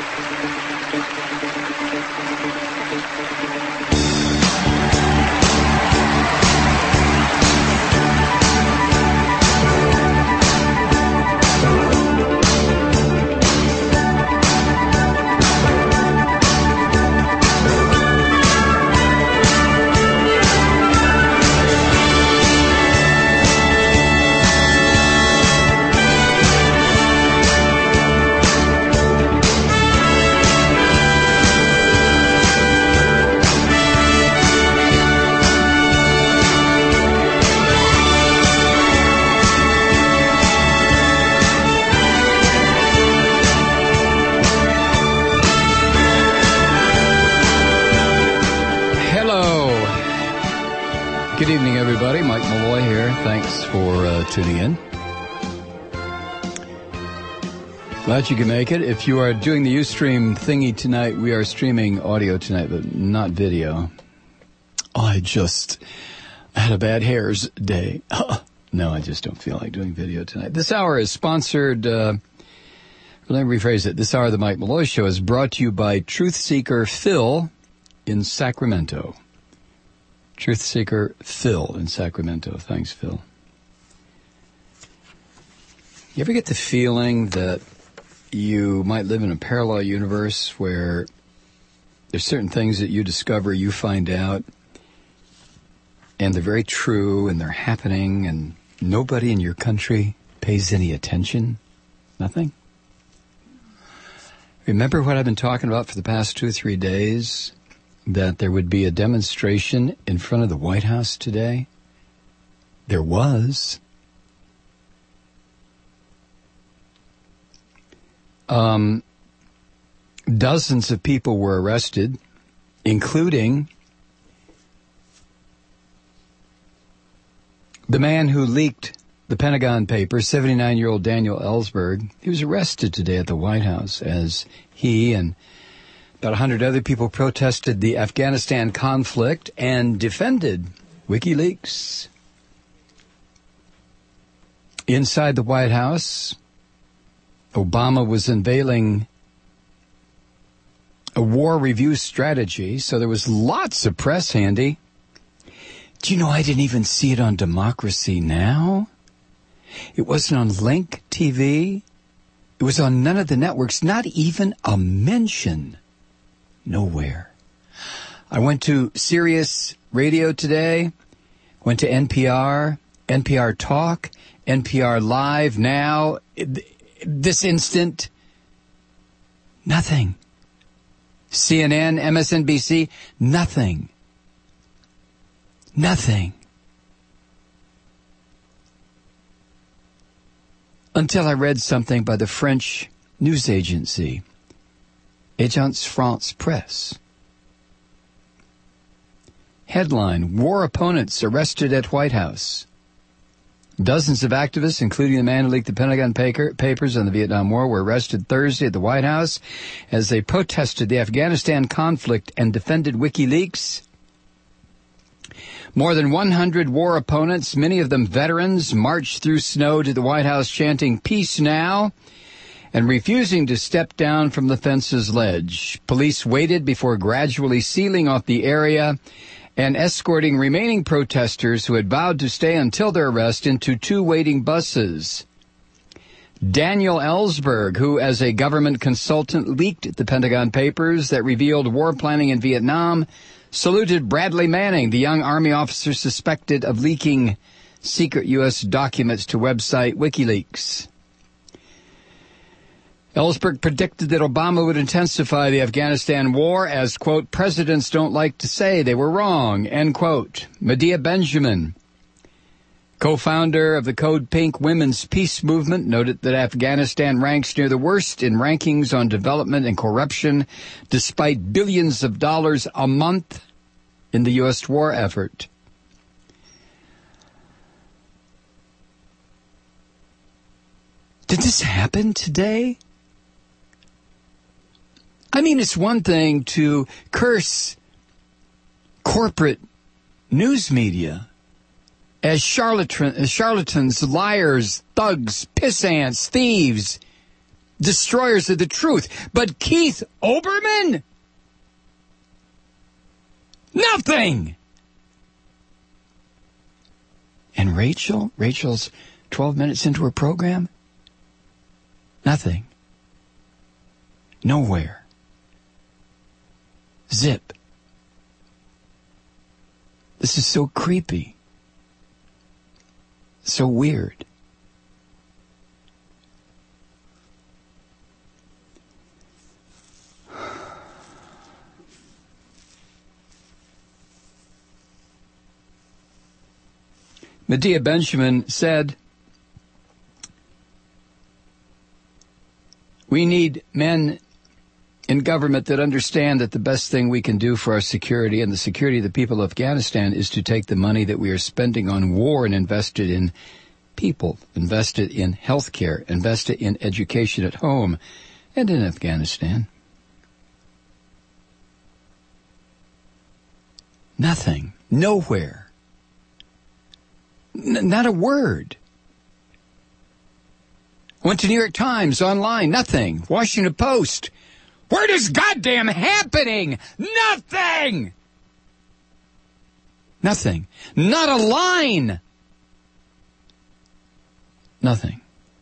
Good evening, everybody. Mike Malloy here. Thanks for tuning in. Glad you can make it. If you are doing the Ustream thingy tonight, we are streaming audio tonight, but not video. I had a bad hairs day. No, I just don't feel like doing video tonight. This hour is sponsored, let me rephrase it. This hour of the Mike Malloy Show is brought to you by Truth Seeker Phil in Sacramento. Truth Seeker Phil in Sacramento. Thanks, Phil. You ever get the feeling that you might live in a parallel universe where there's certain things that you discover, you find out, and they're very true, and they're happening, and nobody in your country pays any attention? Nothing? Remember what I've been talking about for the past 2 or 3 days? That there would be a demonstration in front of the White House today? There was. Dozens of people were arrested, including the man who leaked the Pentagon Papers, 79-year-old Daniel Ellsberg. He was arrested today at the White House as he and about 100 other people protested the Afghanistan conflict and defended WikiLeaks. Inside the White House, Obama was unveiling a war review strategy, so there was lots of press handy. Do you know I didn't even see it on Democracy Now? It wasn't on Link TV. It was on none of the networks, not even a mention. Nowhere. I went to Sirius Radio today, went to NPR, NPR Talk, NPR Live Now, this instant, nothing. CNN, MSNBC, nothing. Nothing. Until I read something by the French news agency, Agence France Presse. Headline, War Opponents Arrested at White House. Dozens of activists, including the man who leaked the Pentagon Papers on the Vietnam War, were arrested Thursday at the White House as they protested the Afghanistan conflict and defended WikiLeaks. More than 100 war opponents, many of them veterans, marched through snow to the White House chanting, "Peace now," and refusing to step down from the fence's ledge. Police waited before gradually sealing off the area and escorting remaining protesters who had vowed to stay until their arrest into 2 waiting buses. Daniel Ellsberg, who as a government consultant leaked the Pentagon Papers that revealed war planning in Vietnam, saluted Bradley Manning, the young Army officer suspected of leaking secret U.S. documents to website WikiLeaks. Ellsberg predicted that Obama would intensify the Afghanistan war as, quote, presidents don't like to say they were wrong, end quote. Medea Benjamin, co-founder of the Code Pink Women's Peace Movement, noted that Afghanistan ranks near the worst in rankings on development and corruption, despite billions of dollars a month in the U.S. war effort. Did this happen today? I mean, it's one thing to curse corporate news media as charlatans, liars, thugs, pissants, thieves, destroyers of the truth. But Keith Olbermann? Nothing! And Rachel's 12 minutes into her program? Nothing. Nowhere. Zip. This is so creepy. So weird. Medea Benjamin said, "We need men in government that understand that the best thing we can do for our security and the security of the people of Afghanistan is to take the money that we are spending on war and invest it in people, invest it in health care, invest it in education at home and in Afghanistan." Nothing. Nowhere. Not a word. Went to New York Times, online, nothing. Washington Post. Where is goddamn happening? Nothing! Nothing. Not a line. Nothing.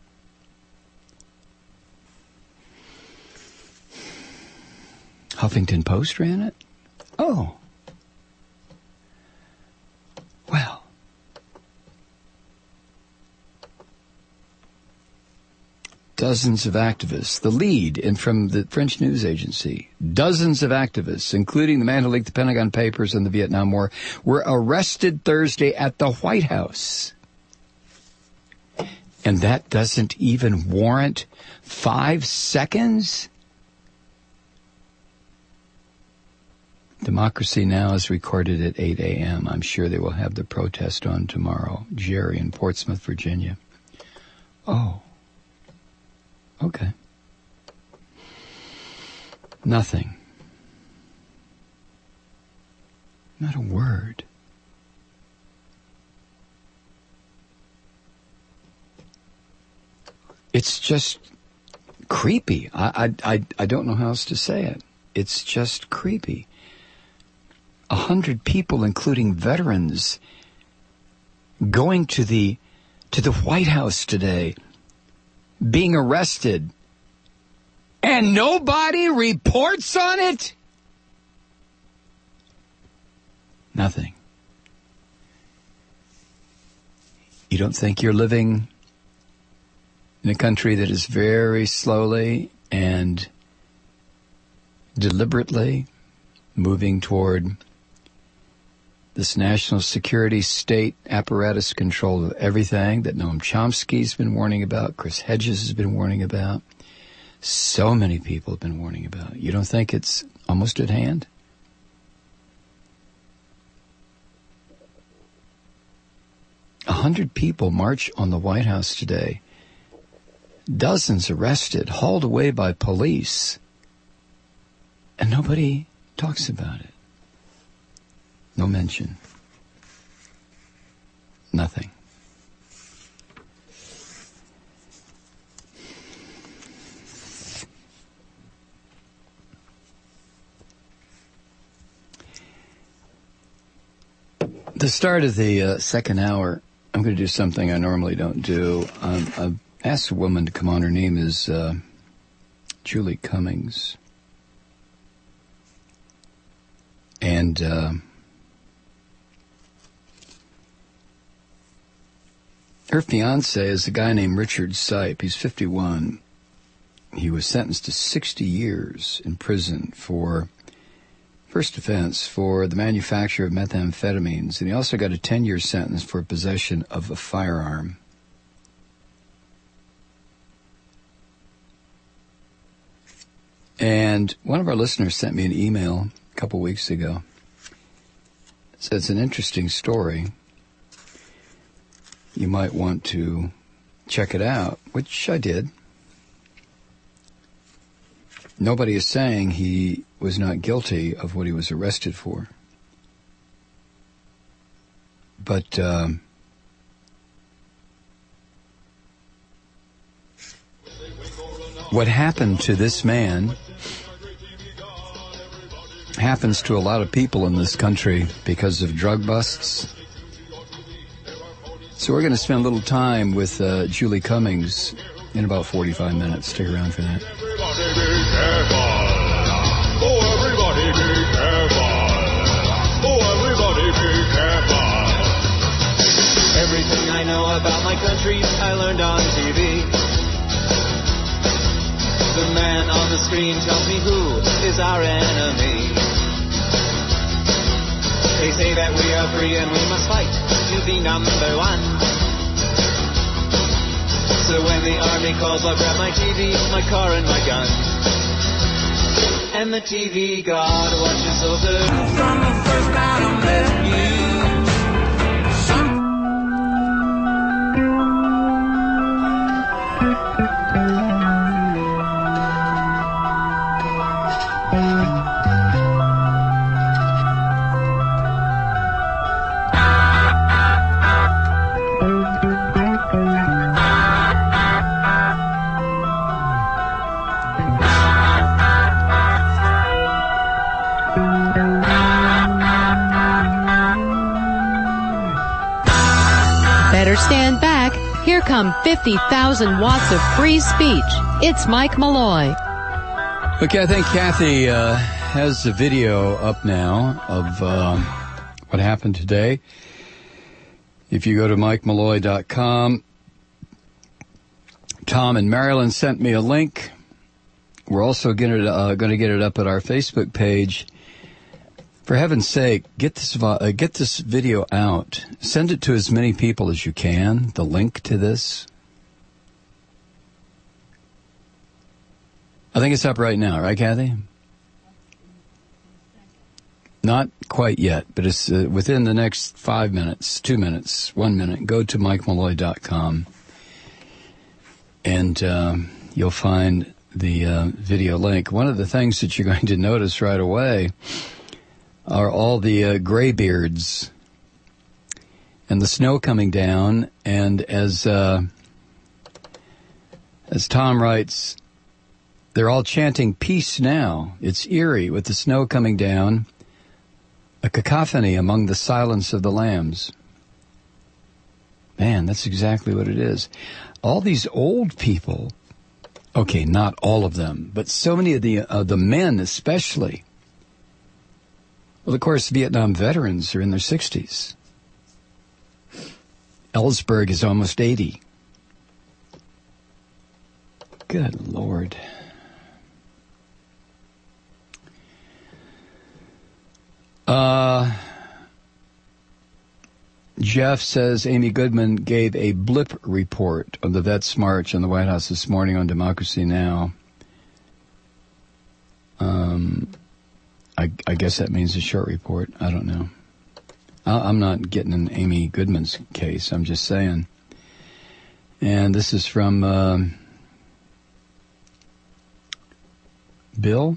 Huffington Post ran it? Oh. Well. Dozens of activists, the lead and from the French news agency, dozens of activists, including the man who leaked the Pentagon Papers and the Vietnam War, were arrested Thursday at the White House. And that doesn't even warrant 5 seconds? Democracy Now! Is recorded at 8 a.m. I'm sure they will have the protest on tomorrow. Jerry in Portsmouth, Virginia. Oh. Okay. Nothing. Not a word. It's just creepy. I don't know how else to say it. It's just creepy. 100 people, including veterans, going to the White House today, being arrested, and nobody reports on it? Nothing. You don't think you're living in a country that is very slowly and deliberately moving toward this national security state apparatus control of everything that Noam Chomsky's been warning about, Chris Hedges has been warning about, so many people have been warning about. You don't think it's almost at hand? A 100 people march on the White House today. Dozens arrested, hauled away by police. And nobody talks about it. No mention. Nothing. The start of the second hour, I'm going to do something I normally don't do. I've asked a woman to come on. Her name is Julie Cummings. And her fiancé is a guy named Richard Sipe. He's 51. He was sentenced to 60 years in prison for first offense for the manufacture of methamphetamines, and he also got a 10-year sentence for possession of a firearm. And one of our listeners sent me an email a couple weeks ago. It says, it's an interesting story. You might want to check it out, which I did. Nobody is saying he was not guilty of what he was arrested for. But what happened to this man happens to a lot of people in this country because of drug busts. So we're going to spend a little time with Julie Cummings in about 45 minutes. Stick around for that. Everybody be careful. Oh, everybody be careful. Oh, everybody be careful. Everything I know about my country, I learned on TV. The man on the screen tells me who is our enemy. They say that we are free and we must fight to be number one. So when the army calls, I'll grab my TV, my car, and my gun. And the TV God watches over. From the first night I met you. Stand back. Here come 50,000 watts of free speech. It's Mike Malloy. Okay, I think Kathy has the video up now of what happened today. If you go to MikeMalloy.com, Tom in Maryland sent me a link. We're also going to get it up at our Facebook page. For heaven's sake, get this video out. Send it to as many people as you can, the link to this. I think it's up right now, right, Kathy? Not quite yet, but it's within the next 5 minutes, 2 minutes, 1 minute. Go to MikeMalloy.com, and you'll find the video link. One of the things that you're going to notice right away are all the graybeards and the snow coming down. And as Tom writes, they're all chanting peace now. It's eerie with the snow coming down, a cacophony among the silence of the lambs. Man, that's exactly what it is. All these old people, okay, not all of them, but so many of the men especially. Well, of course, Vietnam veterans are in their 60s. Ellsberg is almost 80. Good Lord. Jeff says Amy Goodman gave a blip report on the Vets March in the White House this morning on Democracy Now! I guess that means a short report. I don't know. I'm not getting in Amy Goodman's case. I'm just saying. And this is from Bill.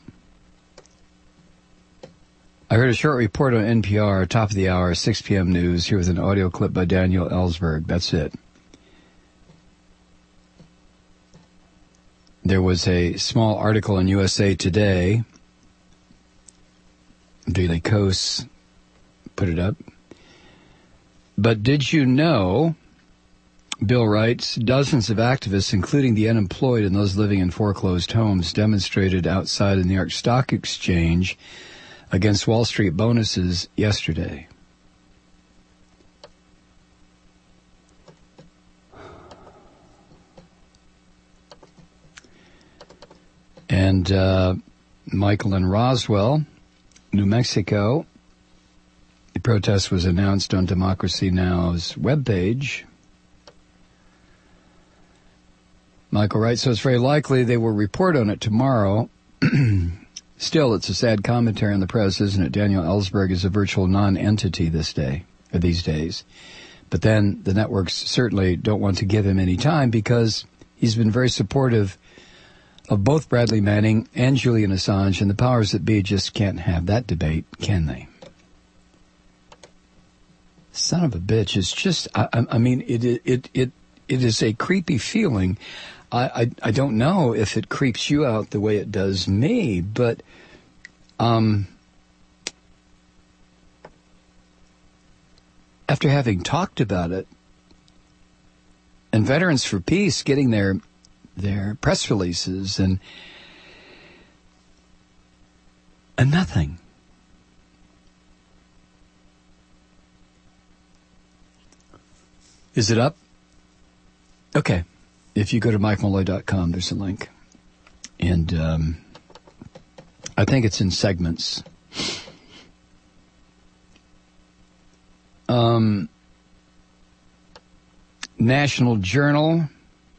I heard a short report on NPR, top of the hour, 6 p.m. news. Here with an audio clip by Daniel Ellsberg. That's it. There was a small article in USA Today. Daily Kos put it up. But did you know, Bill writes, dozens of activists, including the unemployed and those living in foreclosed homes, demonstrated outside the New York Stock Exchange against Wall Street bonuses yesterday. And Michael in Roswell, New Mexico, the protest was announced on Democracy Now!'s webpage. Michael writes, so it's very likely they will report on it tomorrow. Still, it's a sad commentary on the press, isn't it? Daniel Ellsberg is a virtual non-entity these days. But then the networks certainly don't want to give him any time because he's been very supportive of both Bradley Manning and Julian Assange, and the powers that be just can't have that debate, can they? Son of a bitch. It's just, I mean, it is a creepy feeling. I don't know if it creeps you out the way it does me, but after having talked about it, and Veterans for Peace getting their press releases and nothing. Is it up? Okay. If you go to MikeMalloy.com, there's a link. And I think it's in segments. National Journal.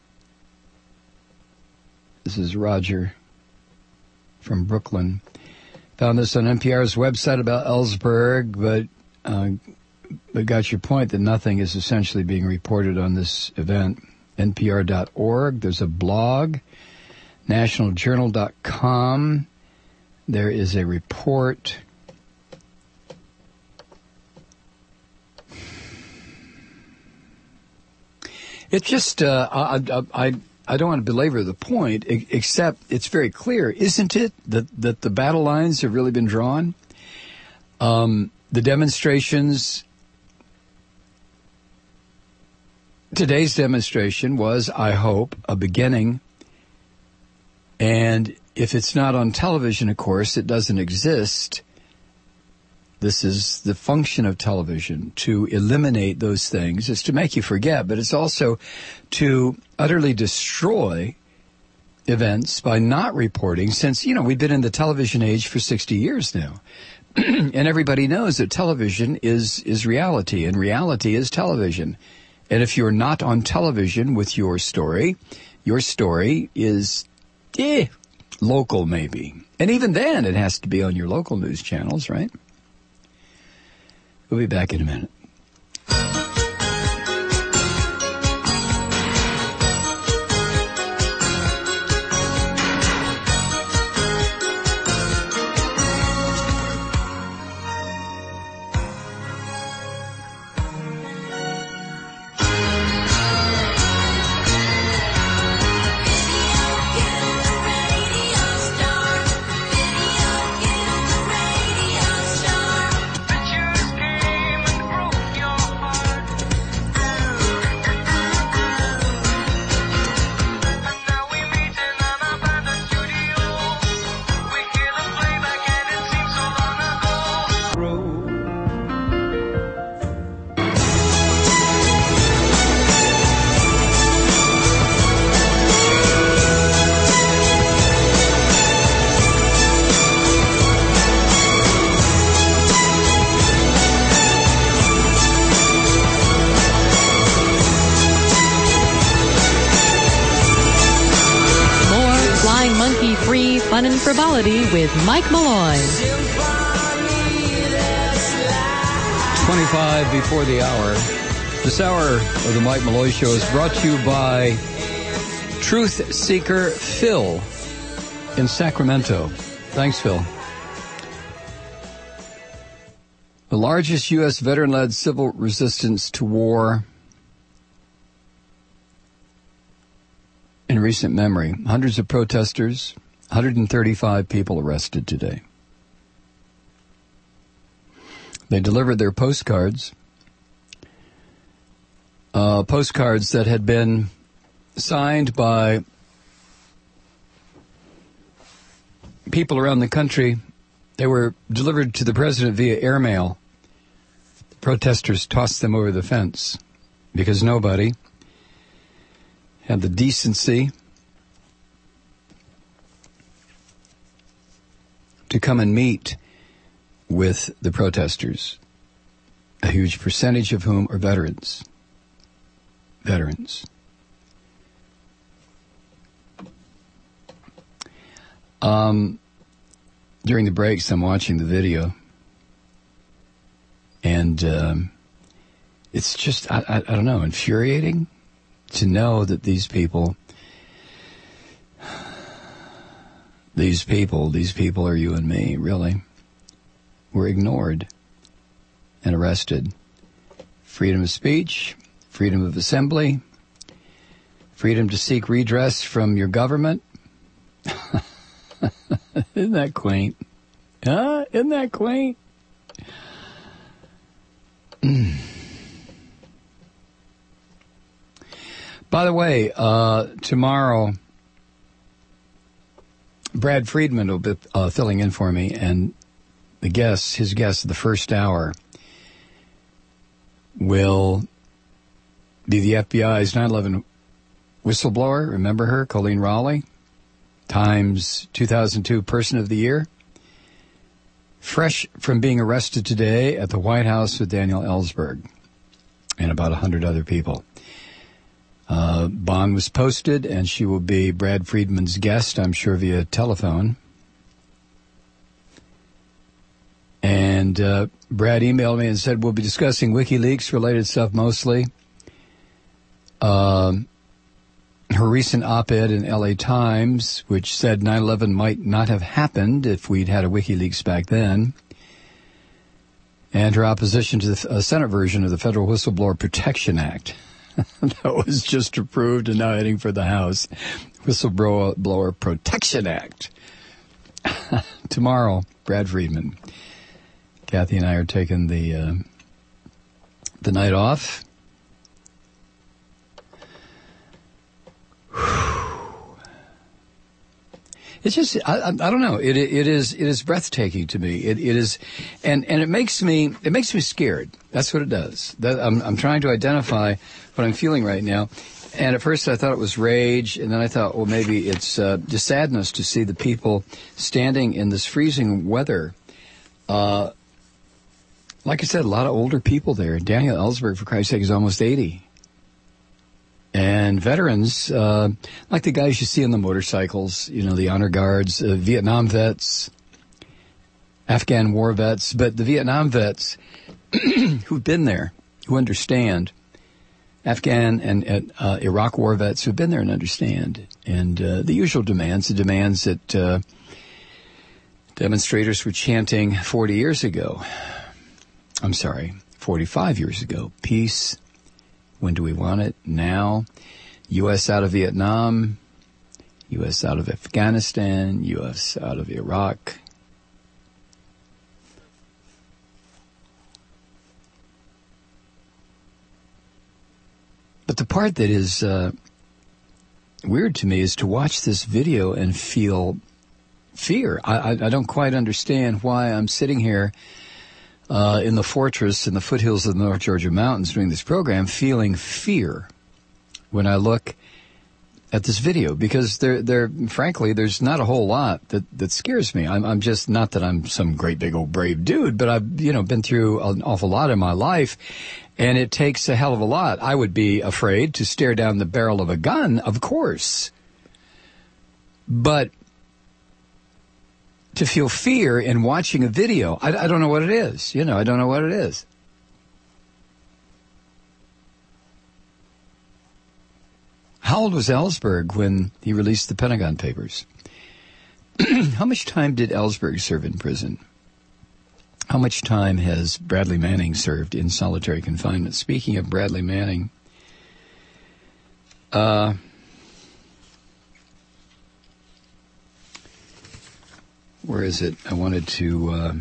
This is Roger from Brooklyn. Found this on NPR's website about Ellsberg, but got your point that nothing is essentially being reported on this event. NPR.org. There's a blog. NationalJournal.com. There is a report. It's just, I don't want to belabor the point, except it's very clear, isn't it, that the battle lines have really been drawn? The demonstrations, today's demonstration was, I hope, a beginning. And if it's not on television, of course, it doesn't exist. This is the function of television, to eliminate those things. It's to make you forget, but it's also to utterly destroy events by not reporting, since, we've been in the television age for 60 years now. And everybody knows that television is reality, and reality is television. And if you're not on television with your story is local maybe. And even then, it has to be on your local news channels, right? We'll be back in a minute. Fun and frivolity with Mike Malloy. 25 before the hour. This hour of the Mike Malloy Show is brought to you by Truth Seeker Phil in Sacramento. Thanks, Phil. The largest U.S. veteran-led civil resistance to war in recent memory. Hundreds of protesters, 135 people arrested today. They delivered their postcards that had been signed by people around the country. They were delivered to the president via airmail. The protesters tossed them over the fence because nobody had the decency to come and meet with the protesters, a huge percentage of whom are veterans. During the breaks, I'm watching the video, and it's just, I don't know, infuriating to know that these people are you and me, really, were ignored and arrested. Freedom of speech, freedom of assembly, Freedom to seek redress from your government. Isn't that quaint? Huh? Isn't that quaint? By the way, tomorrow, Brad Friedman will be filling in for me, and his guest of the first hour will be the FBI's 9/11 whistleblower. Remember her, Colleen Raleigh? Times 2002 Person of the Year. Fresh from being arrested today at the White House with Daniel Ellsberg and about 100 other people. Bond was posted, and she will be Brad Friedman's guest, I'm sure, via telephone. And Brad emailed me and said, we'll be discussing WikiLeaks-related stuff mostly. Her recent op-ed in L.A. Times, which said 9/11 might not have happened if we'd had a WikiLeaks back then. And her opposition to the Senate version of the Federal Whistleblower Protection Act. That was just approved and now heading for the House. Whistleblower Protection Act. Tomorrow, Brad Friedman. Kathy and I are taking the night off. It's just, I don't know. It is breathtaking to me. It is, and it makes me scared. That's what it does. I'm trying to identify what I'm feeling right now. And at first I thought it was rage, and then I thought, well, maybe it's just sadness to see the people standing in this freezing weather. Like I said, a lot of older people there. Daniel Ellsberg, for Christ's sake, is almost 80. And veterans, like the guys you see on the motorcycles, the honor guards, Vietnam vets, Afghan war vets, but the Vietnam vets who've been there, who understand, Afghan and Iraq war vets who've been there and understand, and the usual demands, the demands that demonstrators were chanting 40 years ago. I'm sorry, 45 years ago. Peace. When do we want it? Now. U.S. out of Vietnam. U.S. out of Afghanistan. U.S. out of Iraq. But the part that is weird to me is to watch this video and feel fear. I don't quite understand why I'm sitting here in the fortress in the foothills of the North Georgia mountains doing this program, feeling fear when I look at this video, because frankly, there's not a whole lot that scares me. I'm just, not that I'm some great big old brave dude, but I've, been through an awful lot in my life, and it takes a hell of a lot. I would be afraid to stare down the barrel of a gun, of course, but to feel fear in watching a video, I don't know what it is. I don't know what it is. How old was Ellsberg when he released the Pentagon Papers? How much time did Ellsberg serve in prison? How much time has Bradley Manning served in solitary confinement? Speaking of Bradley Manning, where is it? I wanted to...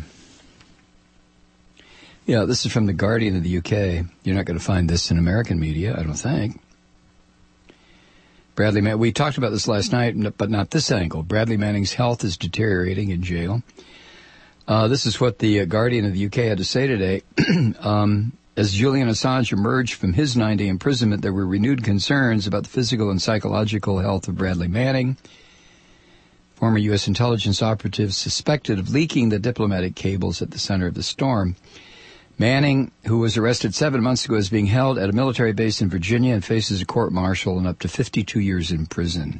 this is from The Guardian of the UK. You're not going to find this in American media, I don't think. Bradley Manning, we talked about this last night, but not this angle. Bradley Manning's health is deteriorating in jail. This is what The Guardian of the UK had to say today. As Julian Assange emerged from his 9-day imprisonment, there were renewed concerns about the physical and psychological health of Bradley Manning. Former U.S. intelligence operatives suspected of leaking the diplomatic cables at the center of the storm. Manning, who was arrested 7 months ago, is being held at a military base in Virginia and faces a court-martial and up to 52 years in prison.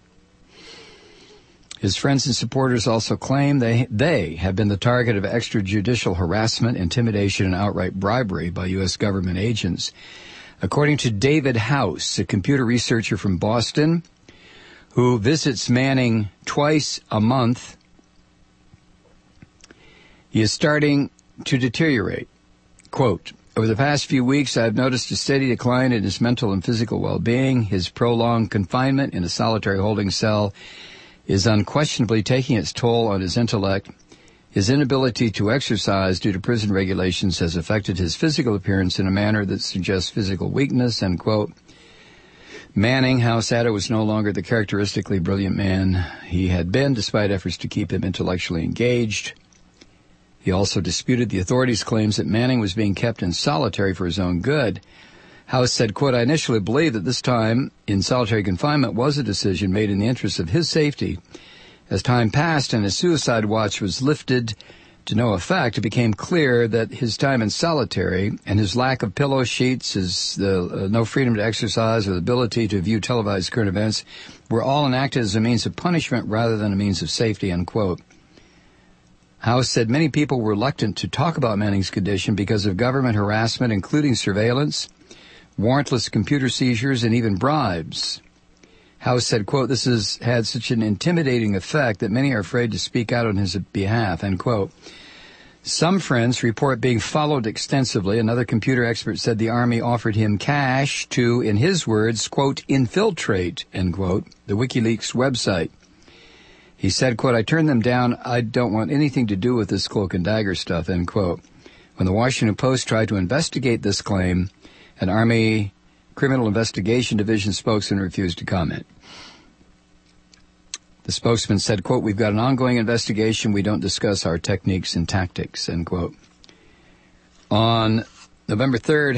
His friends and supporters also claim they have been the target of extrajudicial harassment, intimidation, and outright bribery by U.S. government agents. According to David House, a computer researcher from Boston, who visits Manning twice a month, he is starting to deteriorate. Quote, Over the past few weeks, I've noticed a steady decline in his mental and physical well-being. His prolonged confinement in a solitary holding cell is unquestionably taking its toll on his intellect. His inability to exercise due to prison regulations has affected his physical appearance in a manner that suggests physical weakness, end quote. Manning, House added, was no longer the characteristically brilliant man he had been, despite efforts to keep him intellectually engaged. He also disputed the authorities' claims that Manning was being kept in solitary for his own good. House said, quote, I initially believed that this time in solitary confinement was a decision made in the interest of his safety. As time passed and his suicide watch was lifted to no effect, it became clear that his time in solitary and his lack of pillow sheets, his no freedom to exercise or the ability to view televised current events were all enacted as a means of punishment rather than a means of safety, end quote. House said many people were reluctant to talk about Manning's condition because of government harassment, including surveillance, warrantless computer seizures, and even bribes. House said, quote, this has had such an intimidating effect that many are afraid to speak out on his behalf, end quote. Some friends report being followed extensively. Another computer expert said the Army offered him cash to, in his words, quote, infiltrate, end quote, the WikiLeaks website. He said, quote, I turned them down. I don't want anything to do with this cloak and dagger stuff, end quote. When the Washington Post tried to investigate this claim, an Army Criminal Investigation Division spokesman refused to comment. The spokesman said, quote, we've got an ongoing investigation. We don't discuss our techniques and tactics, end quote. On November 3rd,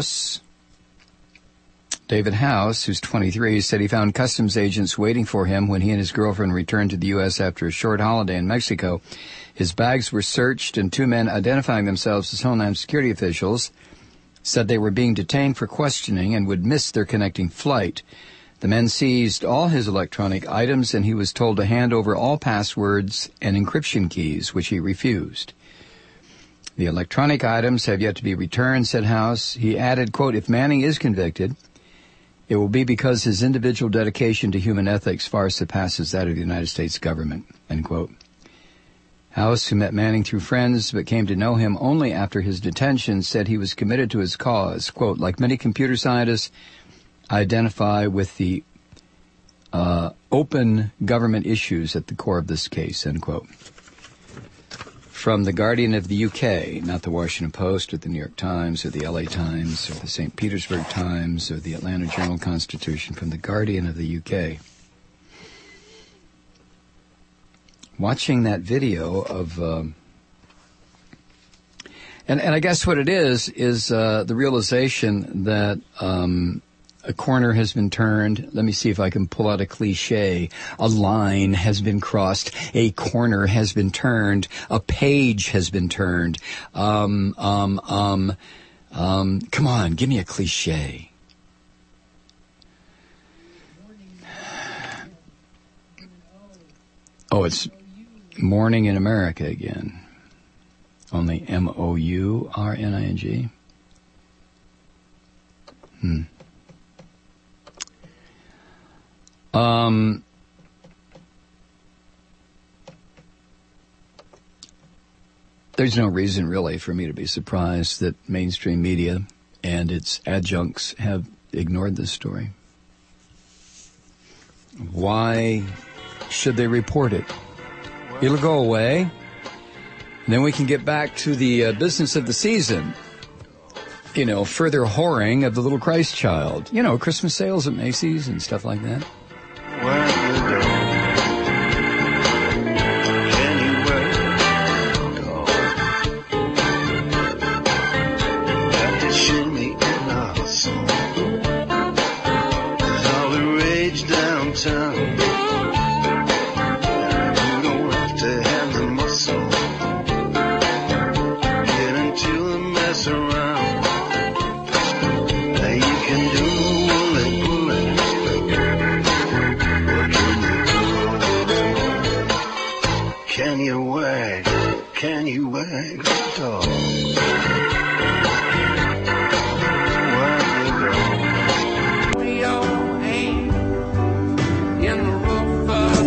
David House, who's 23, said he found customs agents waiting for him when he and his girlfriend returned to the U.S. after a short holiday in Mexico. His bags were searched, and two men identifying themselves as Homeland Security officials said they were being detained for questioning and would miss their connecting flight. The men seized all his electronic items, and he was told to hand over all passwords and encryption keys, which he refused. The electronic items have yet to be returned, said House. He added, quote, if Manning is convicted, it will be because his individual dedication to human ethics far surpasses that of the United States government, end quote. House, who met Manning through friends but came to know him only after his detention, said he was committed to his cause. Quote, like many computer scientists, I identify with the open government issues at the core of this case, end quote. From the Guardian of the UK, not the Washington Post or the New York Times or the LA Times or the St. Petersburg Times or the Atlanta Journal-Constitution, from the Guardian of the UK. Watching that video of, and I guess what it is the realization that a corner has been turned. Let me see if I can pull out a cliche. A line has been crossed. A corner has been turned. A page has been turned. Come on, give me a cliche. Oh, it's Morning in America again. Only M-O-U-R-N-I-N-G. There's no reason really for me to be surprised that mainstream media and its adjuncts have ignored this story. Why should they report it? It'll go away, and then we can get back to the business of the season. You know, further whoring of the little Christ child. You know, Christmas sales at Macy's and stuff like that. Where you go? Anywhere go? Got the shimmy in our song. There's all the rage downtown. You don't have to have the muscle. Get into the mess around. Now you can do Can you wag the dog? Where you go? Put your hand in the roof of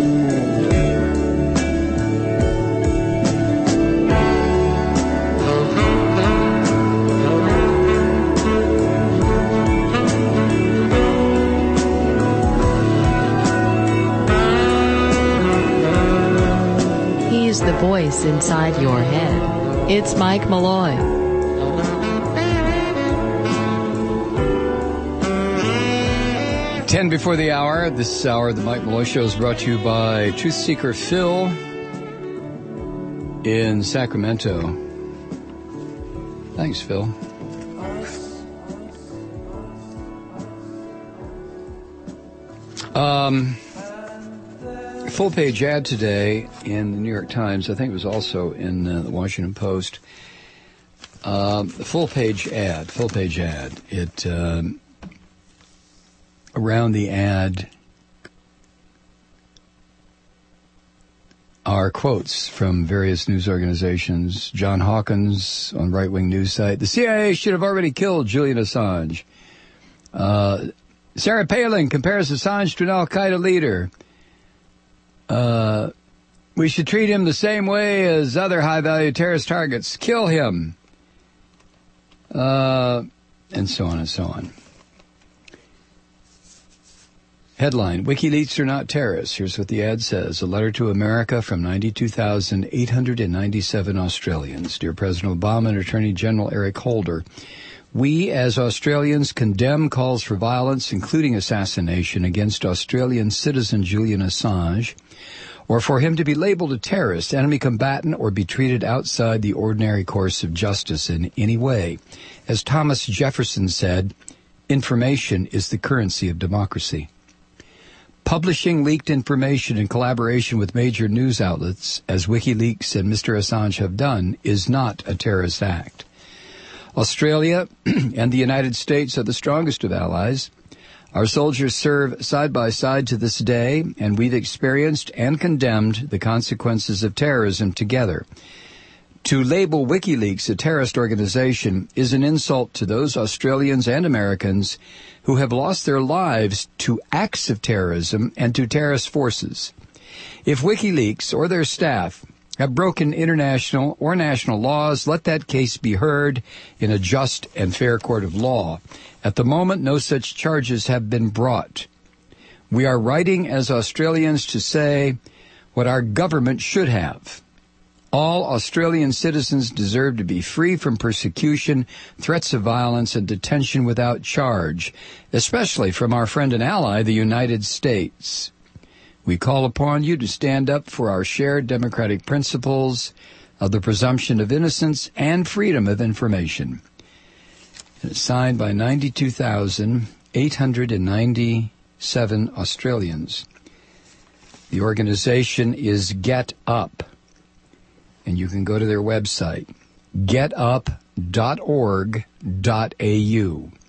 is the voice inside your head. It's Mike Malloy. 10 before the hour. This hour of the Mike Malloy Show is brought to you by Truth Seeker Phil in Sacramento. Thanks, Phil. Full page ad today in the New York Times. I think it was also in the Washington Post. Full page ad. It around the ad are quotes from various news organizations. John Hawkins on right-wing news site. The CIA should have already killed Julian Assange. Sarah Palin compares Assange to an al-Qaeda leader. We should treat him the same way as other high-value terrorist targets. Kill him. And so on and so on. Headline, WikiLeaks are not terrorists. Here's what the ad says. A letter to America from 92,897 Australians. Dear President Obama and Attorney General Eric Holder, we as Australians condemn calls for violence, including assassination, against Australian citizen Julian Assange, or for him to be labeled a terrorist, enemy combatant, or be treated outside the ordinary course of justice in any way. As Thomas Jefferson said, information is the currency of democracy. Publishing leaked information in collaboration with major news outlets, as WikiLeaks and Mr. Assange have done, is not a terrorist act. Australia and the United States are the strongest of allies. Our soldiers serve side by side to this day, and we've experienced and condemned the consequences of terrorism together. To label WikiLeaks a terrorist organization is an insult to those Australians and Americans who have lost their lives to acts of terrorism and to terrorist forces. If WikiLeaks or their staff have broken international or national laws, let that case be heard in a just and fair court of law. At the moment, no such charges have been brought. We are writing as Australians to say what our government should have. All Australian citizens deserve to be free from persecution, threats of violence, and detention without charge, especially from our friend and ally, the United States. We call upon you to stand up for our shared democratic principles of the presumption of innocence and freedom of information. And it's signed by 92,897 Australians. The organization is Get Up. And you can go to their website, getup.org.au.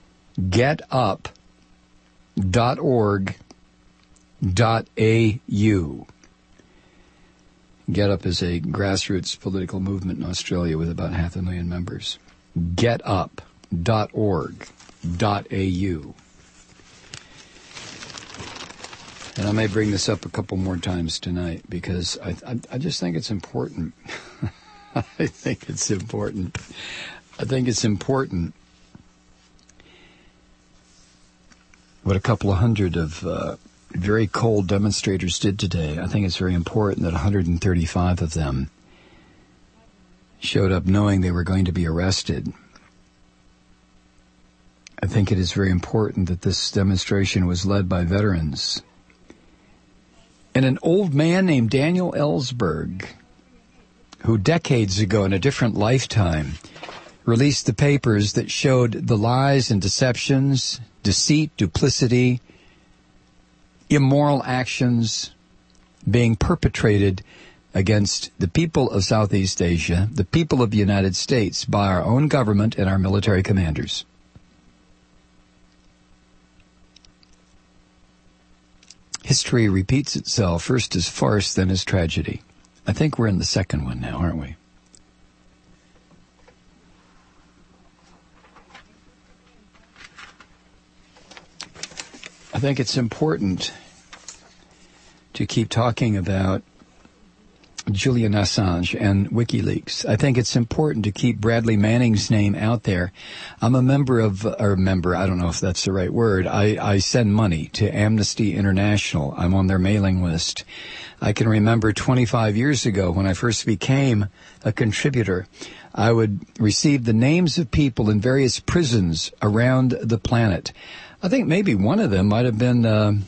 Getup.org.au. Get Up is a grassroots political movement in Australia with about 500,000 members. Getup.org.au. And I may bring this up a couple more times tonight because I just think it's important. I think it's important what a couple of hundred of very cold demonstrators did today. I think it's very important that 135 of them showed up knowing they were going to be arrested. I think it is very important that this demonstration was led by veterans. And an old man named Daniel Ellsberg, who decades ago in a different lifetime released the papers that showed the lies and deceptions, deceit, duplicity, immoral actions being perpetrated against the people of Southeast Asia, the people of the United States, by our own government and our military commanders. History repeats itself, first as farce, then as tragedy. I think we're in the second one now, aren't we? I think it's important to keep talking about Julian Assange and WikiLeaks. I think it's important to keep Bradley Manning's name out there. I'm a member, I don't know if that's the right word. I send money to Amnesty International. I'm on their mailing list. I can remember 25 years ago when I first became a contributor, I would receive the names of people in various prisons around the planet. I think maybe one of them might have been,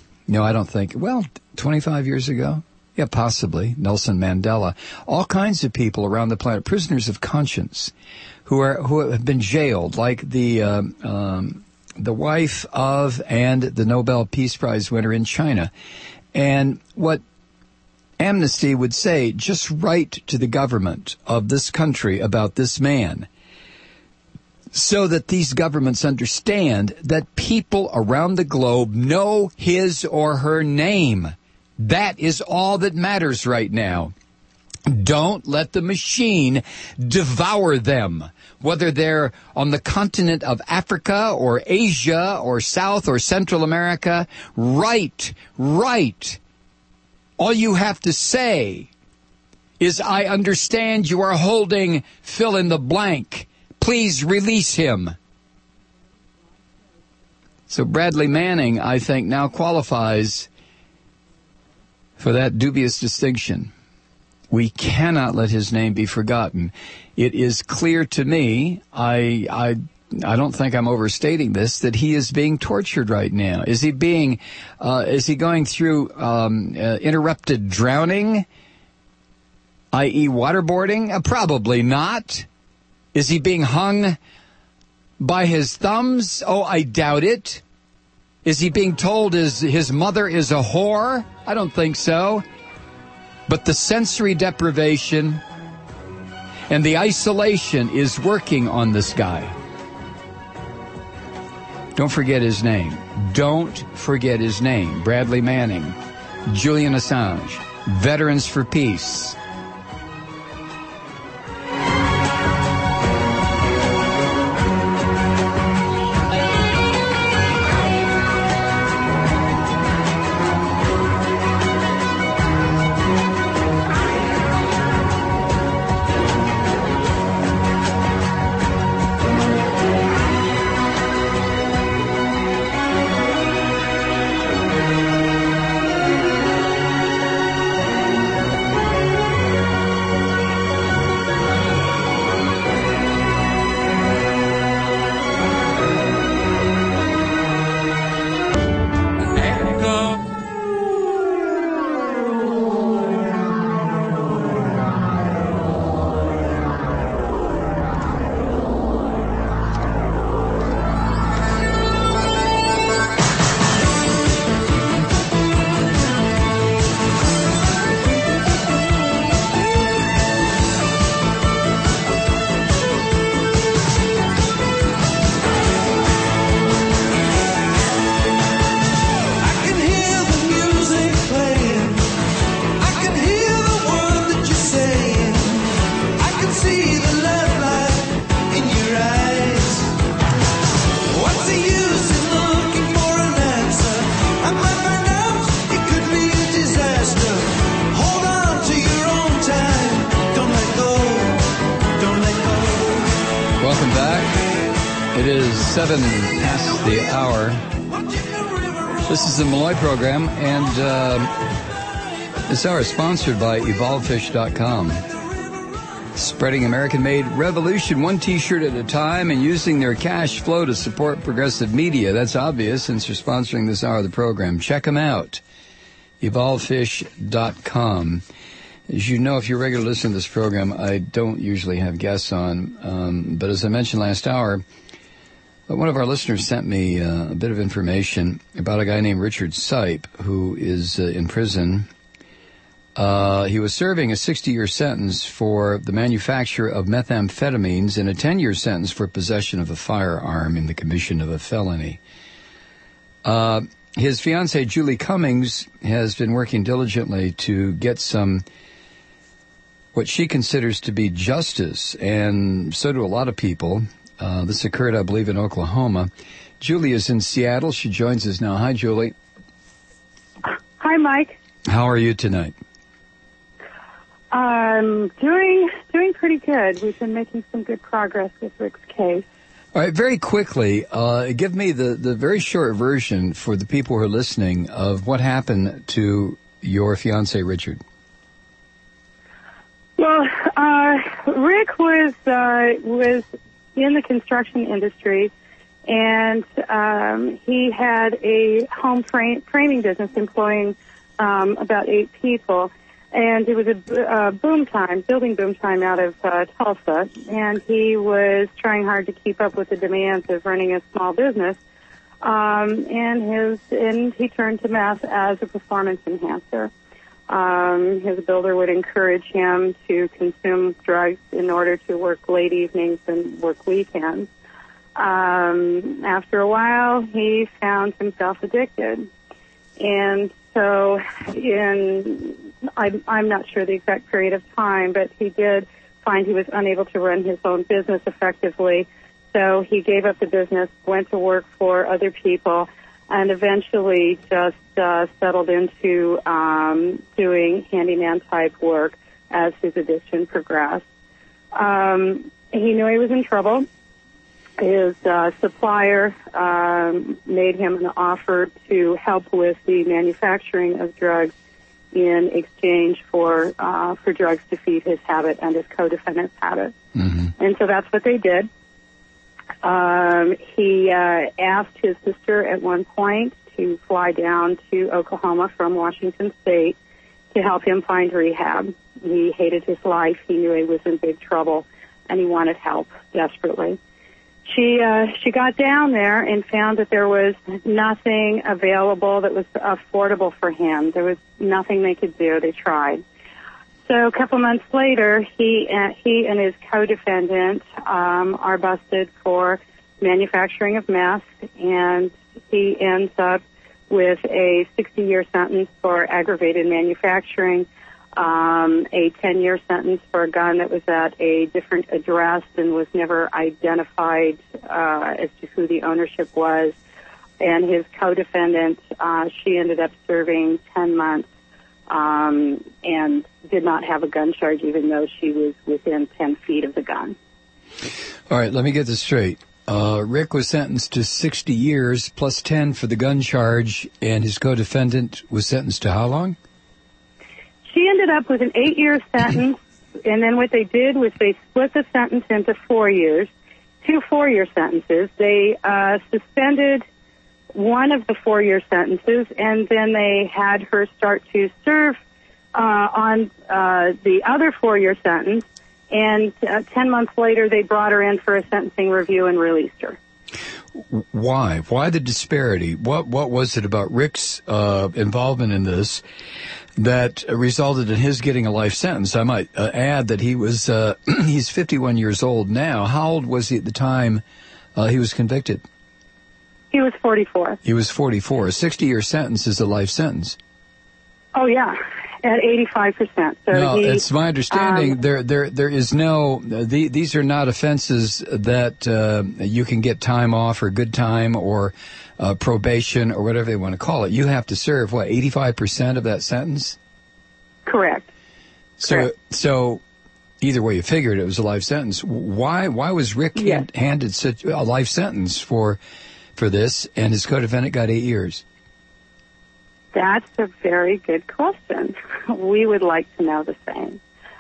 25 years ago. Yeah, possibly. Nelson Mandela. All kinds of people around the planet, prisoners of conscience, who have been jailed, like the wife of and the Nobel Peace Prize winner in China. And what Amnesty would say, just write to the government of this country about this man, so that these governments understand that people around the globe know his or her name. That is all that matters right now. Don't let the machine devour them, whether they're on the continent of Africa or Asia or South or Central America. Write. All you have to say is, I understand you are holding fill in the blank. Please release him. So Bradley Manning, I think, now qualifies for that dubious distinction. We cannot let his name be forgotten. It is clear to me, I don't think I'm overstating this, that he is being tortured right now. Is he going through interrupted drowning, i.e. waterboarding? Probably not. Is he being hung by his thumbs? Oh, I doubt it. Is he being told his mother is a whore? I don't think so. But the sensory deprivation and the isolation is working on this guy. Don't forget his name. Don't forget his name. Bradley Manning, Julian Assange, Veterans for Peace. This is the Malloy program, and this hour is sponsored by EvolveFish.com. Spreading American-made revolution one T-shirt at a time and using their cash flow to support progressive media. That's obvious since you're sponsoring this hour of the program. Check them out. EvolveFish.com. As you know, if you're a regular listener to this program, I don't usually have guests on, but as I mentioned last hour, one of our listeners sent me a bit of information about a guy named Richard Sipe, who is in prison. He was serving a 60-year sentence for the manufacture of methamphetamines and a 10-year sentence for possession of a firearm in the commission of a felony. His fiancée, Julie Cummings, has been working diligently to get some, what she considers to be justice, and so do a lot of people. This occurred, I believe, in Oklahoma. Julie is in Seattle. She joins us now. Hi, Julie. Hi, Mike. How are you tonight? Doing pretty good. We've been making some good progress with Rick's case. All right, very quickly, give me the very short version for the people who are listening of what happened to your fiancé, Richard. Well, Rick was in the construction industry, and he had a home framing business employing about 8 people. And it was a building boom time out of Tulsa, and he was trying hard to keep up with the demands of running a small business. And he turned to meth as a performance enhancer. His builder would encourage him to consume drugs in order to work late evenings and work weekends. After a while, he found himself addicted. And so I'm not sure the exact period of time, but he did find he was unable to run his own business effectively. So he gave up the business, went to work for other people, and eventually just settled into doing handyman-type work as his addiction progressed. He knew he was in trouble. His supplier made him an offer to help with the manufacturing of drugs in exchange for drugs to feed his habit and his co-defendant's habit. Mm-hmm. And so that's what they did. He asked his sister at one point to fly down to Oklahoma from Washington State to help him find rehab. He hated his life. He knew he was in big trouble, and he wanted help desperately. She got down there and found that there was nothing available that was affordable for him. There was nothing they could do. They tried. So a couple months later, he and his co-defendant are busted for manufacturing of meth, and he ends up with a 60-year sentence for aggravated manufacturing, a 10-year sentence for a gun that was at a different address and was never identified as to who the ownership was. And his co-defendant, she ended up serving 10 months and did not have a gun charge, even though she was within 10 feet of the gun. All right, let me get this straight. Rick was sentenced to 60 years plus 10 for the gun charge, and his co-defendant was sentenced to how long? She ended up with an 8-year sentence, and then what they did was they split the sentence into 4 years, 2 4-year sentences. They suspended one of the 4-year sentences, and then they had her start to serve on the other 4-year sentence, and 10 months later they brought her in for a sentencing review and released her. Why? Why the disparity? What was it about Rick's involvement in this that resulted in his getting a life sentence? I might add that he was he's 51 years old now. How old was he at the time he was convicted? He was 44. He was 44. A 60-year sentence is a life sentence. Oh, yeah, at 85%. So no, it's my understanding there is no, these are not offenses that you can get time off or good time or probation or whatever they want to call it. You have to serve, 85% of that sentence? Correct. So either way you figured it was a life sentence. Why was Rick handed such a life sentence for this, and his co-defendant got 8 years? That's a very good question. We would like to know the same.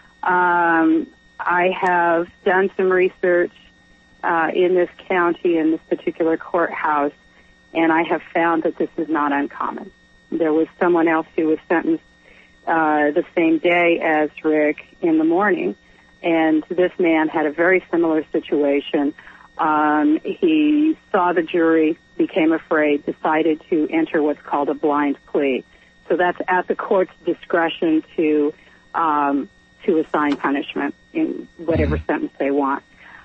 I have done some research in this county, in this particular courthouse, and I have found that this is not uncommon. There was someone else who was sentenced the same day as Rick in the morning, and this man had a very similar situation. He saw the jury, became afraid, decided to enter what's called a blind plea. So that's at the court's discretion to assign punishment in whatever sentence they want.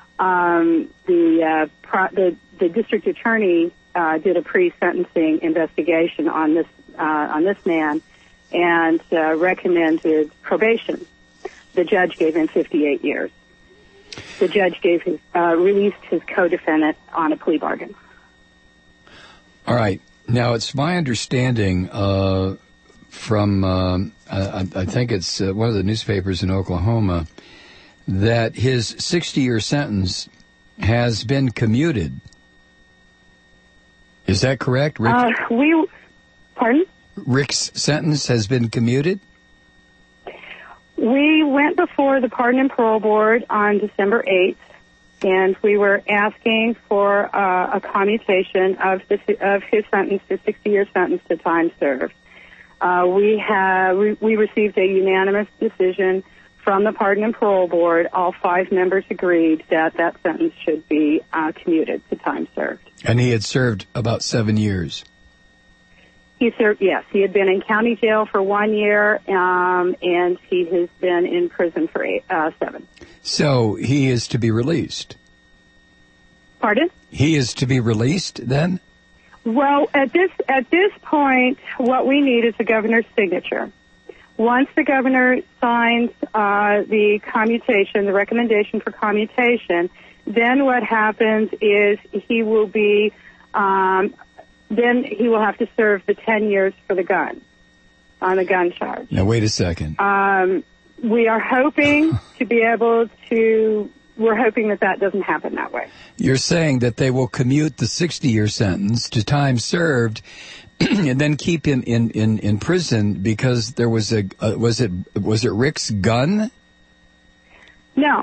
The district attorney did a pre-sentencing investigation on this man and recommended probation. The judge gave him 58 years. The judge released his co-defendant on a plea bargain. All right. Now, it's my understanding, from, I think it's one of the newspapers in Oklahoma, that his 60-year sentence has been commuted. Is that correct, Rick? Pardon? Rick's sentence has been commuted? We went before the Pardon and Parole Board on December 8th, and we were asking for a commutation of his sentence, his 60-year sentence to time served. We received a unanimous decision from the Pardon and Parole Board. All 5 members agreed that that sentence should be commuted to time served. And he had served about 7 years. He served, yes. He had been in county jail for 1 year, and he has been in prison for 7. So he is to be released. Pardon? He is to be released then? Well, at this point, what we need is the governor's signature. Once the governor signs the commutation, the recommendation for commutation, then what happens is he will be, then he will have to serve the 10 years for the gun, on the gun charge. Now, wait a second. We are hoping to be able to, we're hoping that doesn't happen that way. You're saying that they will commute the 60-year sentence to time served and then keep him in prison because there was was it Rick's gun? No.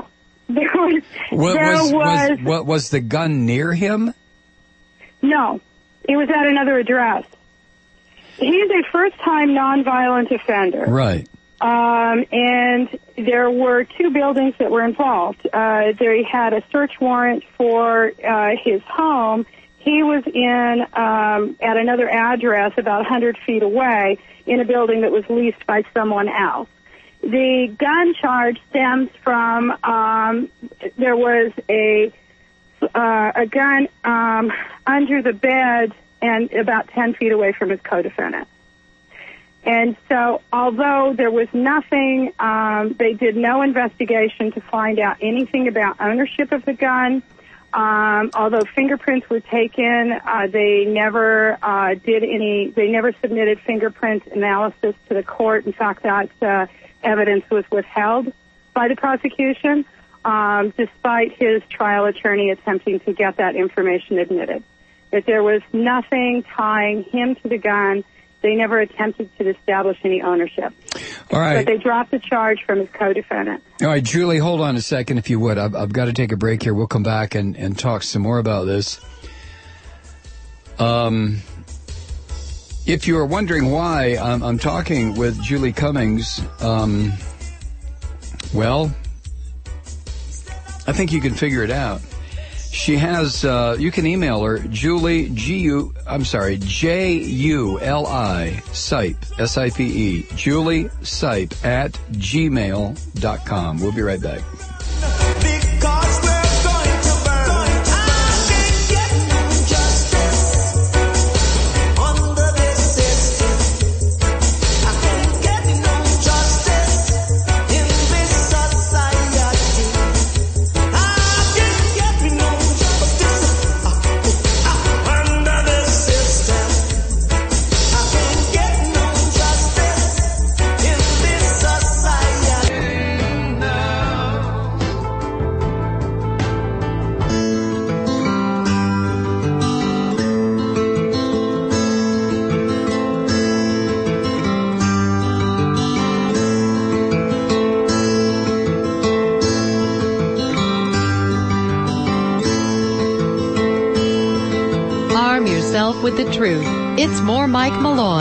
Was the gun near him? No. It was at another address. He's a first-time nonviolent offender. Right. And there were 2 buildings that were involved. They had a search warrant for his home. He was in at another address about 100 feet away in a building that was leased by someone else. The gun charge stems from there was a gun under the bed and about 10 feet away from his co-defendant. And so although there was nothing, they did no investigation to find out anything about ownership of the gun. Although fingerprints were taken, they never they never submitted fingerprint analysis to the court. In fact, that evidence was withheld by the prosecution, despite his trial attorney attempting to get that information admitted. That there was nothing tying him to the gun. They never attempted to establish any ownership. All right. But they dropped the charge from his co-defendant. All right, Julie, hold on a second, if you would. I've got to take a break here. We'll come back and talk some more about this. If you are wondering why I'm talking with Julie Cummings, well, I think you can figure it out. She has, you can email her, Julie, Juli, Sipe, S-I-P-E, Julie Sipe at gmail.com. We'll be right back. With the truth. It's more Mike Malloy.